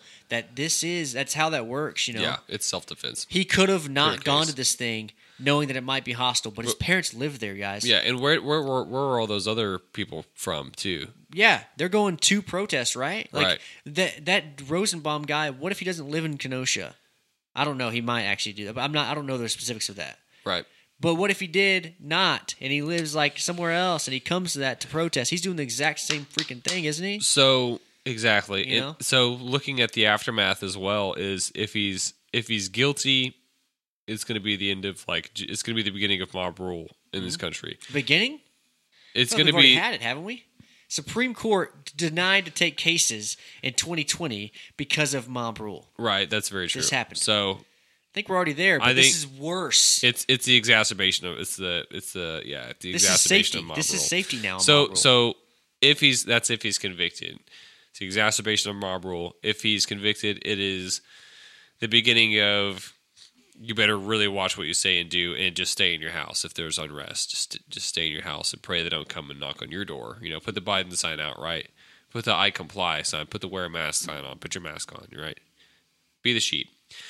That's how that works. Yeah, it's self-defense. He could have not gone to this thing knowing that it might be hostile, but his parents live there, guys. Yeah, and where are all those other people from too? Yeah, they're going to protest, right? Right. That Rosenbaum guy. What if he doesn't live in Kenosha? I don't know. He might actually do that, but I don't know the specifics of that. Right. But what if he did not, and he lives like somewhere else, and he comes to that to protest? He's doing the exact same freaking thing, isn't he? So exactly. You know? So looking at the aftermath as well is if he's guilty, it's going to be the end of it's going to be the beginning of mob rule in this country. Beginning? It's going to We've be. already had it, haven't we? Supreme Court denied to take cases in 2020 because of mob rule. Right. That's very true. This happened. So. I think we're already there, but this is worse. It's the exacerbation of the exacerbation of mob rule. This is safety now. So if he's convicted, it's the exacerbation of mob rule. If he's convicted, it is the beginning of you better really watch what you say and do, and just stay in your house if there's unrest. Just stay in your house and pray they don't come and knock on your door. Put the Biden sign out, right? Put the I comply sign. Put the wear a mask sign on. Put your mask on, right? Be the sheep.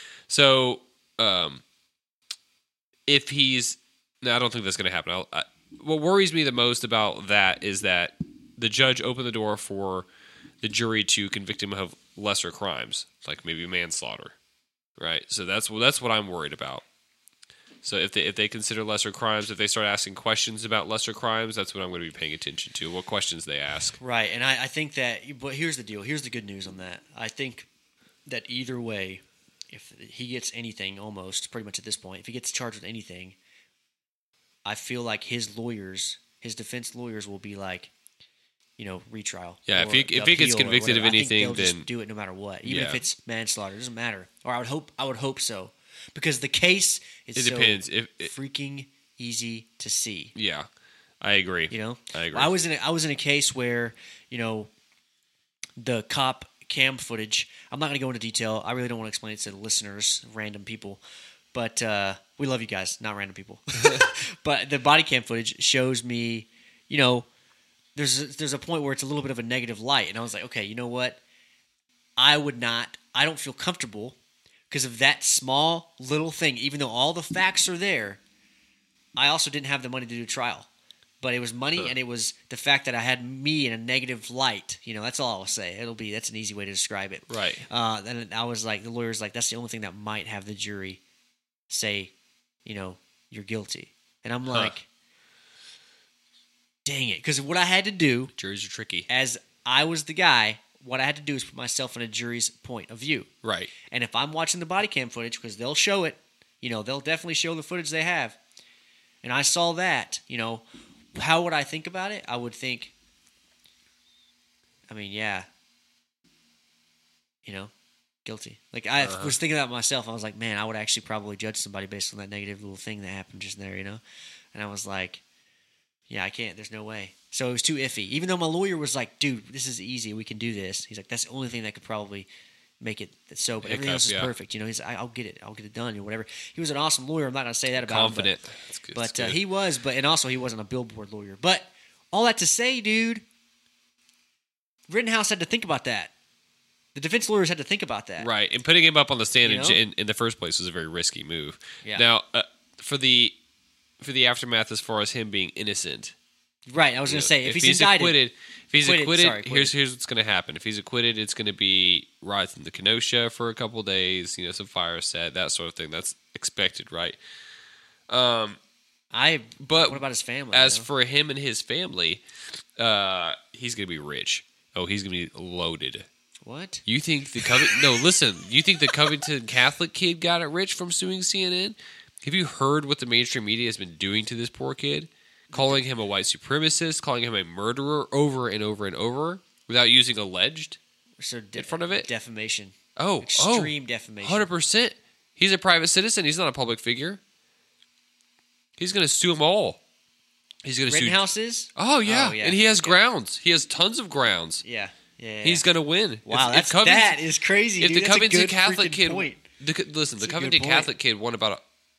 So. If he's, I don't think that's going to happen. What worries me the most about that is that the judge opened the door for the jury to convict him of lesser crimes, like maybe manslaughter, right? So that's what I'm worried about. So if they consider lesser crimes, if they start asking questions about lesser crimes, that's what I'm going to be paying attention to. What questions they ask, right? And I think that, but here's the deal. Here's the good news on that. I think that either way. If he gets anything, almost pretty much at this point, if he gets charged with anything, I feel like his defense lawyers will be like, retrial. Yeah, if he gets convicted of anything, they'll just do it no matter what, even if it's manslaughter. It doesn't matter. Or I would hope so, because the case is freaking easy to see. Yeah, I agree. I agree. I was in a case where the cop. Cam footage. I'm not going to go into detail. I really don't want to explain it to the listeners, random people. But we love you guys, not random people. But the body cam footage shows me, there's a point where it's a little bit of a negative light. And I was like, okay, you know what? I don't feel comfortable because of that small little thing. Even though all the facts are there, I also didn't have the money to do a trial. But it was money, and it was the fact that I had me in a negative light. That's all I'll say. That's an easy way to describe it. Right. And I was like, the lawyer's like, that's the only thing that might have the jury say, you're guilty. And I'm like, dang it. Because what I had to do. Juries are tricky. As I was the guy, what I had to do is put myself in a jury's point of view. Right. And if I'm watching the body cam footage, because they'll show it, they'll definitely show the footage they have. And I saw that, how would I think about it? I would think, guilty. Like, I was thinking about myself. I was like, man, I would actually probably judge somebody based on that negative little thing that happened just there, And I was like, yeah, I can't. There's no way. So it was too iffy. Even though my lawyer was like, dude, this is easy. We can do this. He's like, that's the only thing that could probably make it so, but everything else is perfect. He's like, I'll get it done or whatever. He was an awesome lawyer. I'm not going to say that about confident. him. But he was, and also he wasn't a billboard lawyer. But all that to say, dude, Rittenhouse had to think about that. The defense lawyers had to think about that. Right, and putting him up on the stand You know? in the first place was a very risky move. Yeah. Now, for the aftermath, as far as him being innocent, Right, I was you going know, to say, if he's indicted... acquitted, Acquitted. here's what's going to happen. If he's acquitted, it's going to be riots in the Kenosha for a couple of days, some fire set, that sort of thing. That's expected, right? But what about his family? as for him and his family, he's going to be rich. Oh, he's going to be loaded. What? You think no, listen. You think the Covington Catholic kid got it rich from suing CNN? Have you heard what the mainstream media has been doing to this poor kid? Calling him a white supremacist, calling him a murderer over and over and over without using alleged in front of it? Defamation. Oh, Extreme defamation. 100%. He's a private citizen. He's not a public figure. He's going to sue them all. He's going to sue. Rittenhouse is? Oh, yeah. Oh, yeah. And he has grounds. He has tons of grounds. Yeah. He's going to win. Wow, If that is crazy, If dude. the That's a Covington good Catholic freaking kid, point. the That's a Covington good point. Catholic kid won about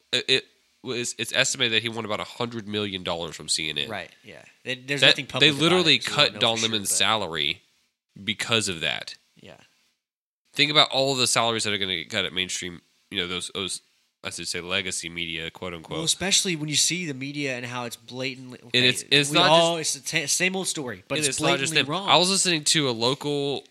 it's estimated that he won about $100 million from CNN. Right, yeah. There's nothing public They literally about it, so we cut don't know Don for sure, Lemon's but- salary because of that. Yeah. Think about all of the salaries that are going to get cut at mainstream, those I should say legacy media, quote unquote. Well, especially when you see the media and how it's blatantly... And it's we not all, it's the same old story, but And it's not just blatantly them. wrong. I was listening to a local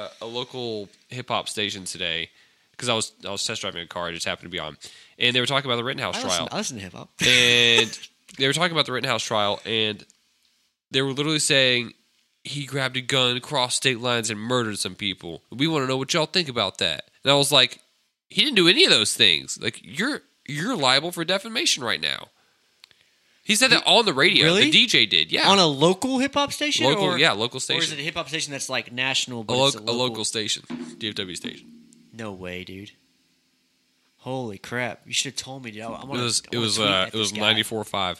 hip hop station today because I was test driving a car. I just happened to be on, and they were talking about the Rittenhouse trial. I listen to hip-hop. And they were talking about the Rittenhouse trial, and they were literally saying he grabbed a gun, crossed state lines, and murdered some people. We want to know what y'all think about that. And I was like, he didn't do any of those things. Like you're liable for defamation right now. He said that on the radio. Really? The DJ did. Yeah, On a local hip-hop station? local Or is station. it a hip-hop station that's like national, but A it's local station, DFW station. No way, dude. Holy crap. You should have told me, dude. It was 94.5.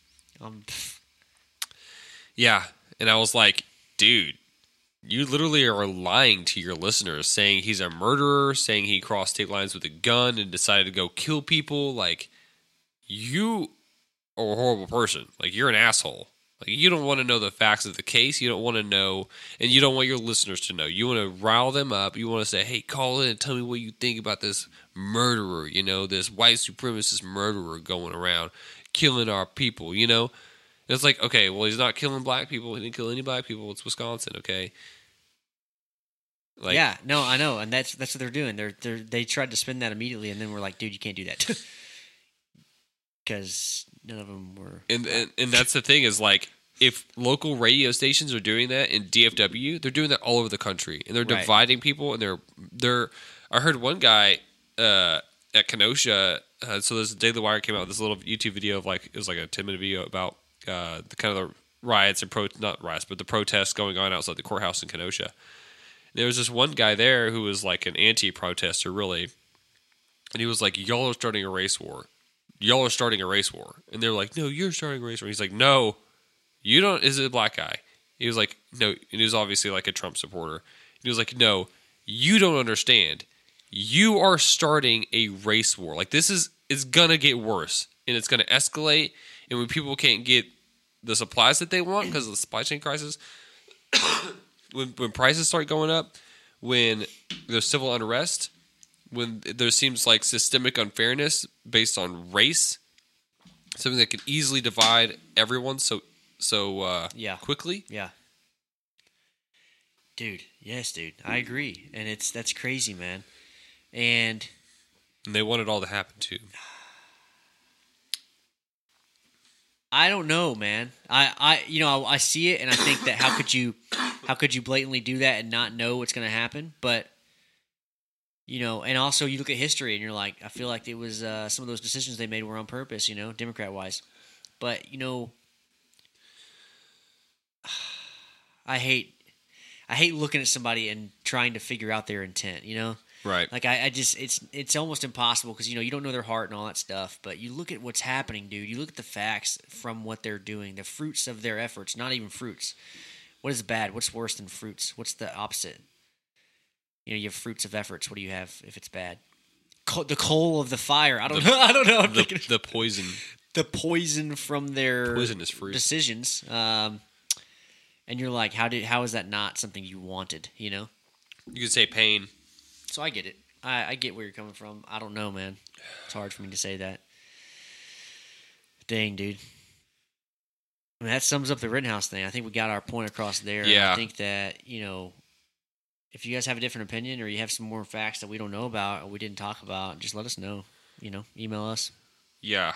Yeah, and I was like, dude, you literally are lying to your listeners, saying he's a murderer, saying he crossed state lines with a gun and decided to go kill people. Like, you are a horrible person. Like, you're an asshole. Like, you don't want to know the facts of the case. You don't want to know, and you don't want your listeners to know. You want to rile them up. You want to say, hey, call in and tell me what you think about this murderer, this white supremacist murderer going around killing our people, And it's like, okay, well, he's not killing black people. He didn't kill any black people. It's Wisconsin, okay? Like, yeah, no, I know, and that's what they're doing. They tried to spin that immediately, and then we're like, dude, you can't do that. Because none of them were. And that's the thing is like if local radio stations are doing that in DFW, they're doing that all over the country, and they're Right. dividing people. And they're. I heard one guy at Kenosha. So this Daily Wire came out with this little YouTube video of it was like a 10-minute video about the kind of the riots and not riots, but the protests going on outside the courthouse in Kenosha. There was this one guy there who was like an anti-protester, really, and he was like, "Y'all are starting a race war. Y'all are starting a race war." And they're like, "No, you're starting a race war." He's like, "No, you don't." Is it a black guy? He was like, "No." And he was obviously like a Trump supporter. He was like, "No, you don't understand. You are starting a race war. Like it's gonna get worse, and it's gonna escalate. And when people can't get the supplies that they want because of the supply chain crisis, when prices start going up, when there's civil unrest." When there seems like systemic unfairness based on race, something that could easily divide everyone so quickly. Yeah. Dude, yes, dude. I agree. And that's crazy, man. And they want it all to happen too. I don't know, man. I see it and I think that how could you blatantly do that and not know what's going to happen? But and also you look at history and you're like, I feel like it was some of those decisions they made were on purpose, Democrat wise. But I hate looking at somebody and trying to figure out their intent, Right. Like I just it's almost impossible because you don't know their heart and all that stuff. But you look at what's happening, dude. You look at the facts from what they're doing, the fruits of their efforts. Not even fruits. What is bad? What's worse than fruits? What's the opposite? You have fruits of efforts. What do you have if it's bad? The coal of the fire. I don't know. I don't know. I'm thinking the poison. the poison from their Poisonous fruit. decisions. and you're like, how is that not something you wanted? You know. You could say pain. So I get it. I get where you're coming from. I don't know, man. It's hard for me to say that. Dang, dude. I mean, that sums up the Rittenhouse thing. I think we got our point across there. Yeah. I think that, if you guys have a different opinion or you have some more facts that we don't know about or we didn't talk about, just let us know. Email us. Yeah.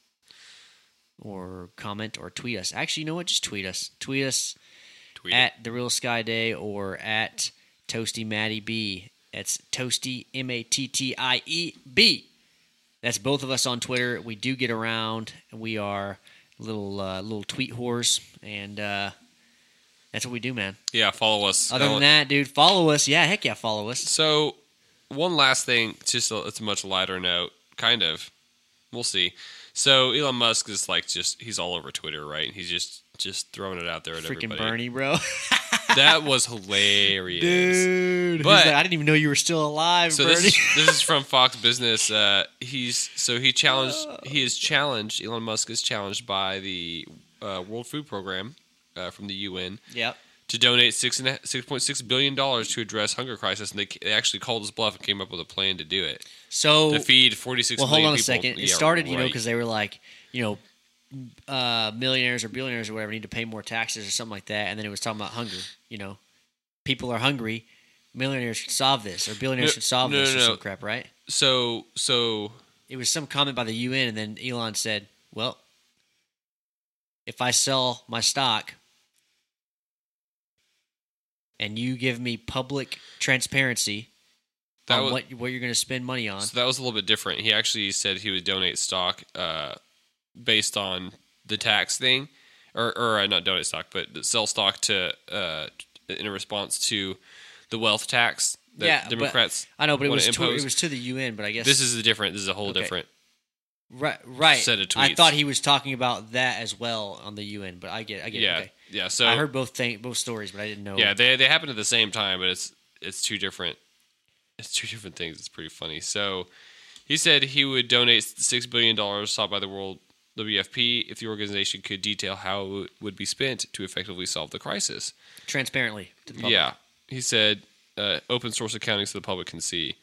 Or comment or tweet us. Actually, you know what? Just tweet us. Tweet us Tweet at The Real Sky Day or at Toasty Matty B. That's Toasty MATTIEB. That's both of us on Twitter. We do get around. We are little tweet whores, and that's what we do, man. Yeah, follow us. Other than that, dude, follow us. Yeah, heck yeah, follow us. So, one last thing, it's a much lighter note, kind of. We'll see. So, Elon Musk is he's all over Twitter, right? And he's just throwing it out there at Freaking everybody. Bernie, bro. That was hilarious. Dude. But I didn't even know you were still alive, so Bernie. this is from Fox Business. He is challenged. Elon Musk is challenged by the World Food Program from the UN. Yep. To donate $6.6 billion to address hunger crisis, and they actually called his bluff and came up with a plan to do it. So to feed 46 million people. Well, hold on a second. It started, right. because they were like, millionaires or billionaires or whatever need to pay more taxes or something like that, and then it was talking about hunger. People are hungry. Millionaires should solve this, or billionaires should solve this, or some crap, right? So it was some comment by the UN, and then Elon said, "Well, if I sell my stock." And you give me public transparency on what you're going to spend money on. So that was a little bit different. He actually said he would donate stock based on the tax thing, or not donate stock, but sell stock to in a response to the wealth tax that Democrats. I know, but it was impose. To the UN. But I guess this is different. This is a whole different. Right. Set of tweets. I thought he was talking about that as well on the UN, but I get yeah, it. Okay. Yeah. So I heard both stories, but I didn't know. Yeah, they happened at the same time, but it's two different. It's two different things. It's pretty funny. So he said he would donate $6 billion sought by the World WFP if the organization could detail how it would be spent to effectively solve the crisis. Transparently to the public. Yeah. He said open source accounting so the public can see.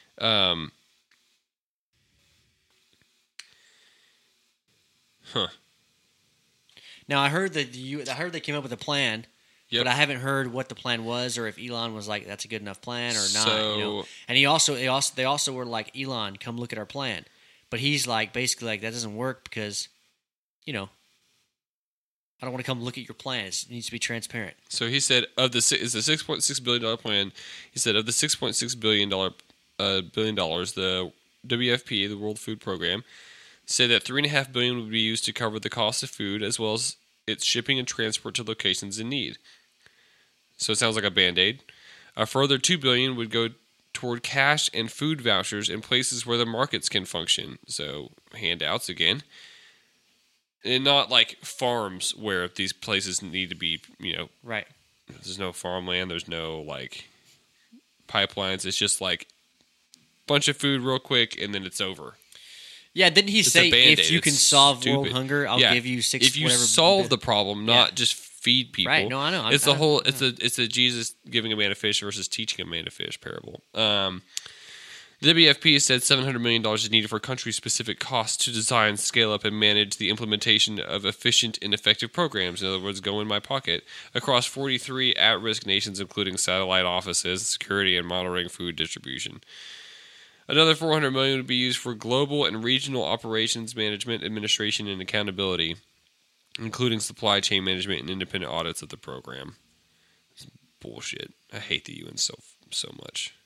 Now I heard they came up with a plan, but I haven't heard what the plan was, or if Elon was like, "That's a good enough plan" or not. And they also were like, "Elon, come look at our plan," but he's like, basically like, that doesn't work because, I don't want to come look at your plan. It needs to be transparent. So he said it's a $6.6 billion plan. He said of the $6.6 billion, the WFP, the World Food Program, said that $3.5 billion would be used to cover the cost of food as well as its shipping and transport to locations in need. So it sounds like a Band-Aid. A further $2 billion would go toward cash and food vouchers in places where the markets can function. So handouts again. And not like farms where these places need to be, Right. There's no farmland. There's no like pipelines. It's just like bunch of food real quick and then it's over. Yeah, didn't he say if you can solve world hunger, I'll give you six? If you solve the problem, not just feed people. Right? No, I know. It's a Jesus giving a man a fish versus teaching a man a fish parable. The WFP said $700 million is needed for country-specific costs to design, scale up, and manage the implementation of efficient and effective programs. In other words, go in my pocket across 43 at-risk nations, including satellite offices, security, and monitoring food distribution. Another $400 million would be used for global and regional operations management, administration, and accountability, including supply chain management and independent audits of the program. It's bullshit. I hate the UN so much.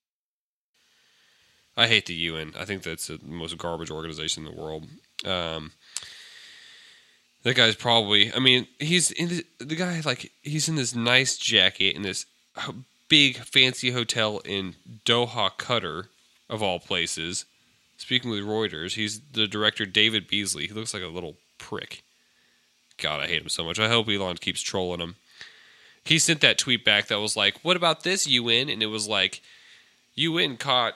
I hate the UN. I think that's the most garbage organization in the world. That guy's probably. I mean, he's in he's in this nice jacket in this big fancy hotel in Doha, Qatar, of all places. Speaking with Reuters, he's the director David Beasley. He looks like a little prick. God, I hate him so much. I hope Elon keeps trolling him. He sent that tweet back that was like, "What about this, UN?" And it was like, UN caught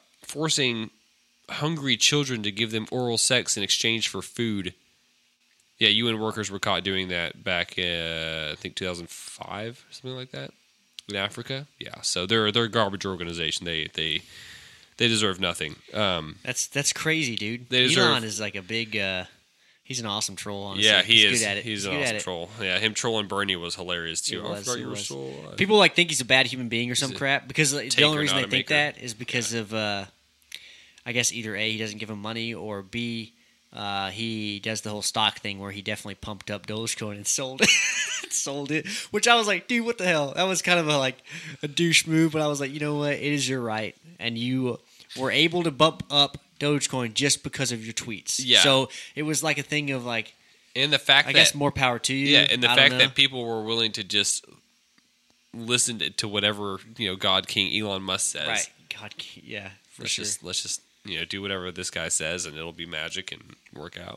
forcing hungry children to give them oral sex in exchange for food. Yeah, UN workers were caught doing that back, I think 2005, something like that, in Africa. Yeah, so they're a garbage organization. They deserve nothing. That's crazy, dude. Elon is like a big. He's an awesome troll. Honestly. Yeah, he is. Good at it. He's an awesome troll. Yeah, him trolling Bernie was hilarious too. I forgot you were so alive. People like think he's a bad human being or some crap because the only reason they think that is because of, I guess either A, he doesn't give him money, or B, he does the whole stock thing where he definitely pumped up Dogecoin and sold it. Which I was like, dude, what the hell? That was kind of a douche move, but I was like, you know what? It is your right, and you were able to bump up Dogecoin just because of your tweets. Yeah. So it was like a thing of like, and the fact I guess more power to you. Yeah, and the fact that people were willing to just listen to whatever God King Elon Musk says. Right. God, yeah, for sure. Let's just do whatever this guy says, and it'll be magic and work out.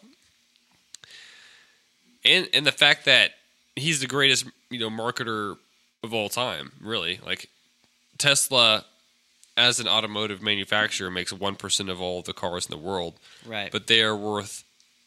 And the fact that he's the greatest marketer of all time, really. Like Tesla, as an automotive manufacturer, makes 1% of all the cars in the world. Right. But they are worth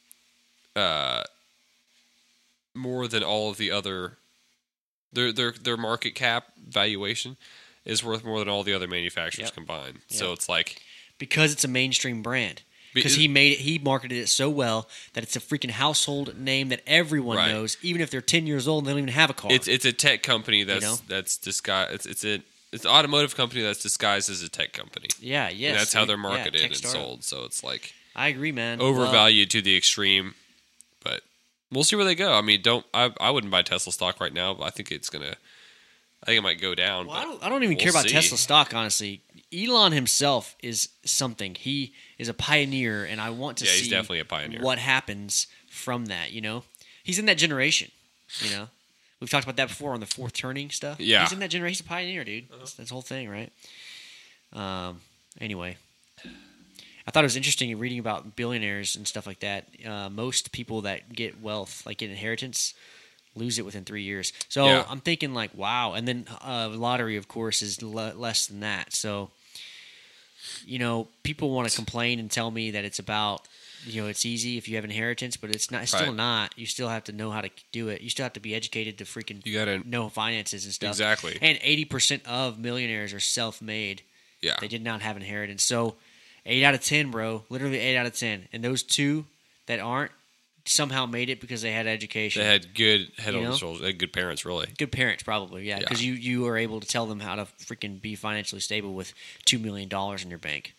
more than all of the other. Their market cap valuation is worth more than all the other manufacturers combined. Yep. So it's like, because it's a mainstream brand. Because he marketed it so well that it's a freaking household name that everyone knows, even if they're 10 years old and they don't even have a car. It's a tech company that's disguised. It's an automotive company that's disguised as a tech company. Yeah, yes. And that's how they're marketed and sold. So it's like, I agree, man. Overvalued to the extreme, but we'll see where they go. I mean, I wouldn't buy Tesla stock right now, but I think it might go down. Well, I don't even care about Tesla stock, honestly. Elon himself is something. He is a pioneer, and I want to see he's definitely a pioneer. What happens from that, He's in that generation, We've talked about that before on the fourth turning stuff. Yeah. He's in that generation. He's a pioneer, dude. That's the whole thing, right? Anyway. I thought it was interesting reading about billionaires and stuff like that. Most people that get wealth, like get inheritance, lose it within 3 years. So I'm thinking like, wow. And then lottery, of course, is less than that. So, people want to complain and tell me that it's about, it's easy if you have inheritance, but it's not. It's still not. You still have to know how to do it. You still have to be educated to freaking know finances and stuff. Exactly. And 80% of millionaires are self-made. Yeah. They did not have inheritance. So 8 out of 10, bro. Literally 8 out of 10. And those 2 that aren't somehow made it because they had education. They had good head on the shoulders. They had good parents, really. Good parents, probably, yeah. Because you are able to tell them how to freaking be financially stable with $2 million in your bank.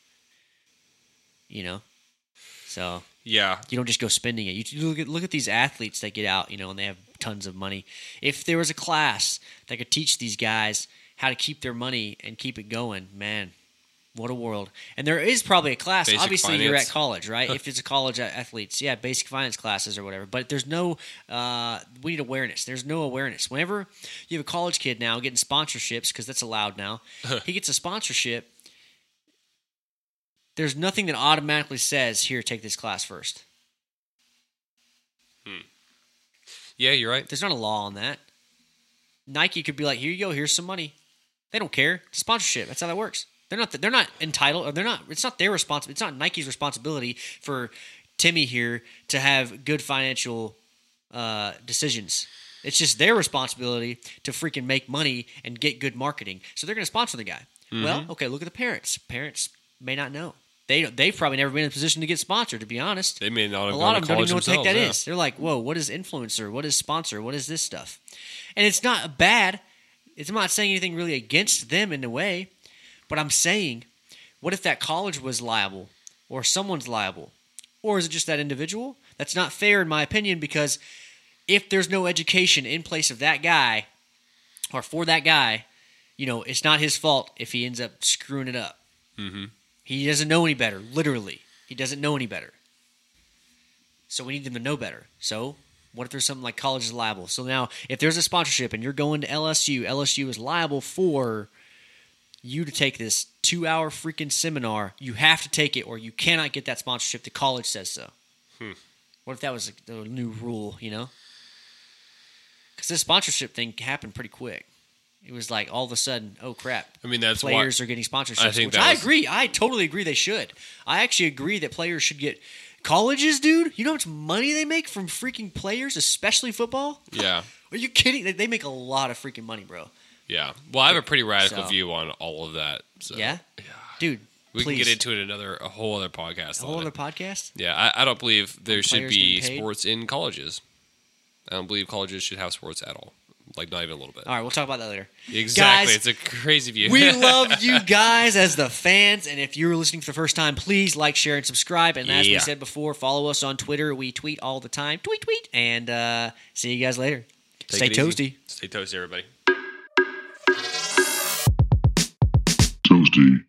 So you don't just go spending it. You look at these athletes that get out, and they have tons of money. If there was a class that could teach these guys how to keep their money and keep it going, man, what a world. And there is probably a class. Basic Obviously, finance. You're at college, right? If it's a college athletes, basic finance classes or whatever. But there's no, we need awareness. There's no awareness. Whenever you have a college kid now getting sponsorships, because that's allowed now, he gets a sponsorship, there's nothing that automatically says, here, take this class first. Yeah, you're right. There's not a law on that. Nike could be like, here you go, here's some money. They don't care. It's sponsorship. That's how that works. They're not entitled, or it's not their responsibility. It's not Nike's responsibility for Timmy here to have good financial decisions. It's just their responsibility to freaking make money and get good marketing. So they're going to sponsor the guy. Mm-hmm. Well, okay, look at the parents. Parents may not know. They've probably never been in a position to get sponsored, to be honest. They may not have. A lot of them don't even know what the heck that is. They're like, whoa, what is influencer? What is sponsor? What is this stuff? And it's not bad. I'm not saying anything really against them in a way, but I'm saying, what if that college was liable, or someone's liable, or is it just that individual? That's not fair in my opinion, because if there's no education in place of that guy, or for that guy, it's not his fault if he ends up screwing it up. Mm-hmm. He doesn't know any better, literally. He doesn't know any better. So we need them to know better. So what if there's something like college is liable? So now, if there's a sponsorship and you're going to LSU is liable for you to take this 2-hour freaking seminar. You have to take it or you cannot get that sponsorship. The college says so. What if that was a new rule, Because this sponsorship thing happened pretty quick. It was like all of a sudden, oh crap! I mean, that's players are getting sponsorships. I agree. I totally agree. They should. I actually agree that players should get Colleges, dude, you know how much money they make from freaking players, especially football? Yeah. Are you kidding? They make a lot of freaking money, bro. Yeah. Well, I have a pretty radical view on all of that. So. Yeah? Dude, we please. can get into it a whole other podcast. A whole other podcast? Yeah, I don't believe there should be getting paid? sports in colleges. I don't believe colleges should have sports at all. Like, not even a little bit. All right, we'll talk about that later. Exactly. Guys, it's a crazy view. We love you guys as the fans, and if you're listening for the first time, please like, share, and subscribe. And as we said before, follow us on Twitter. We tweet all the time. Tweet. And see you guys later. Stay toasty. Stay toasty, everybody. Toasty.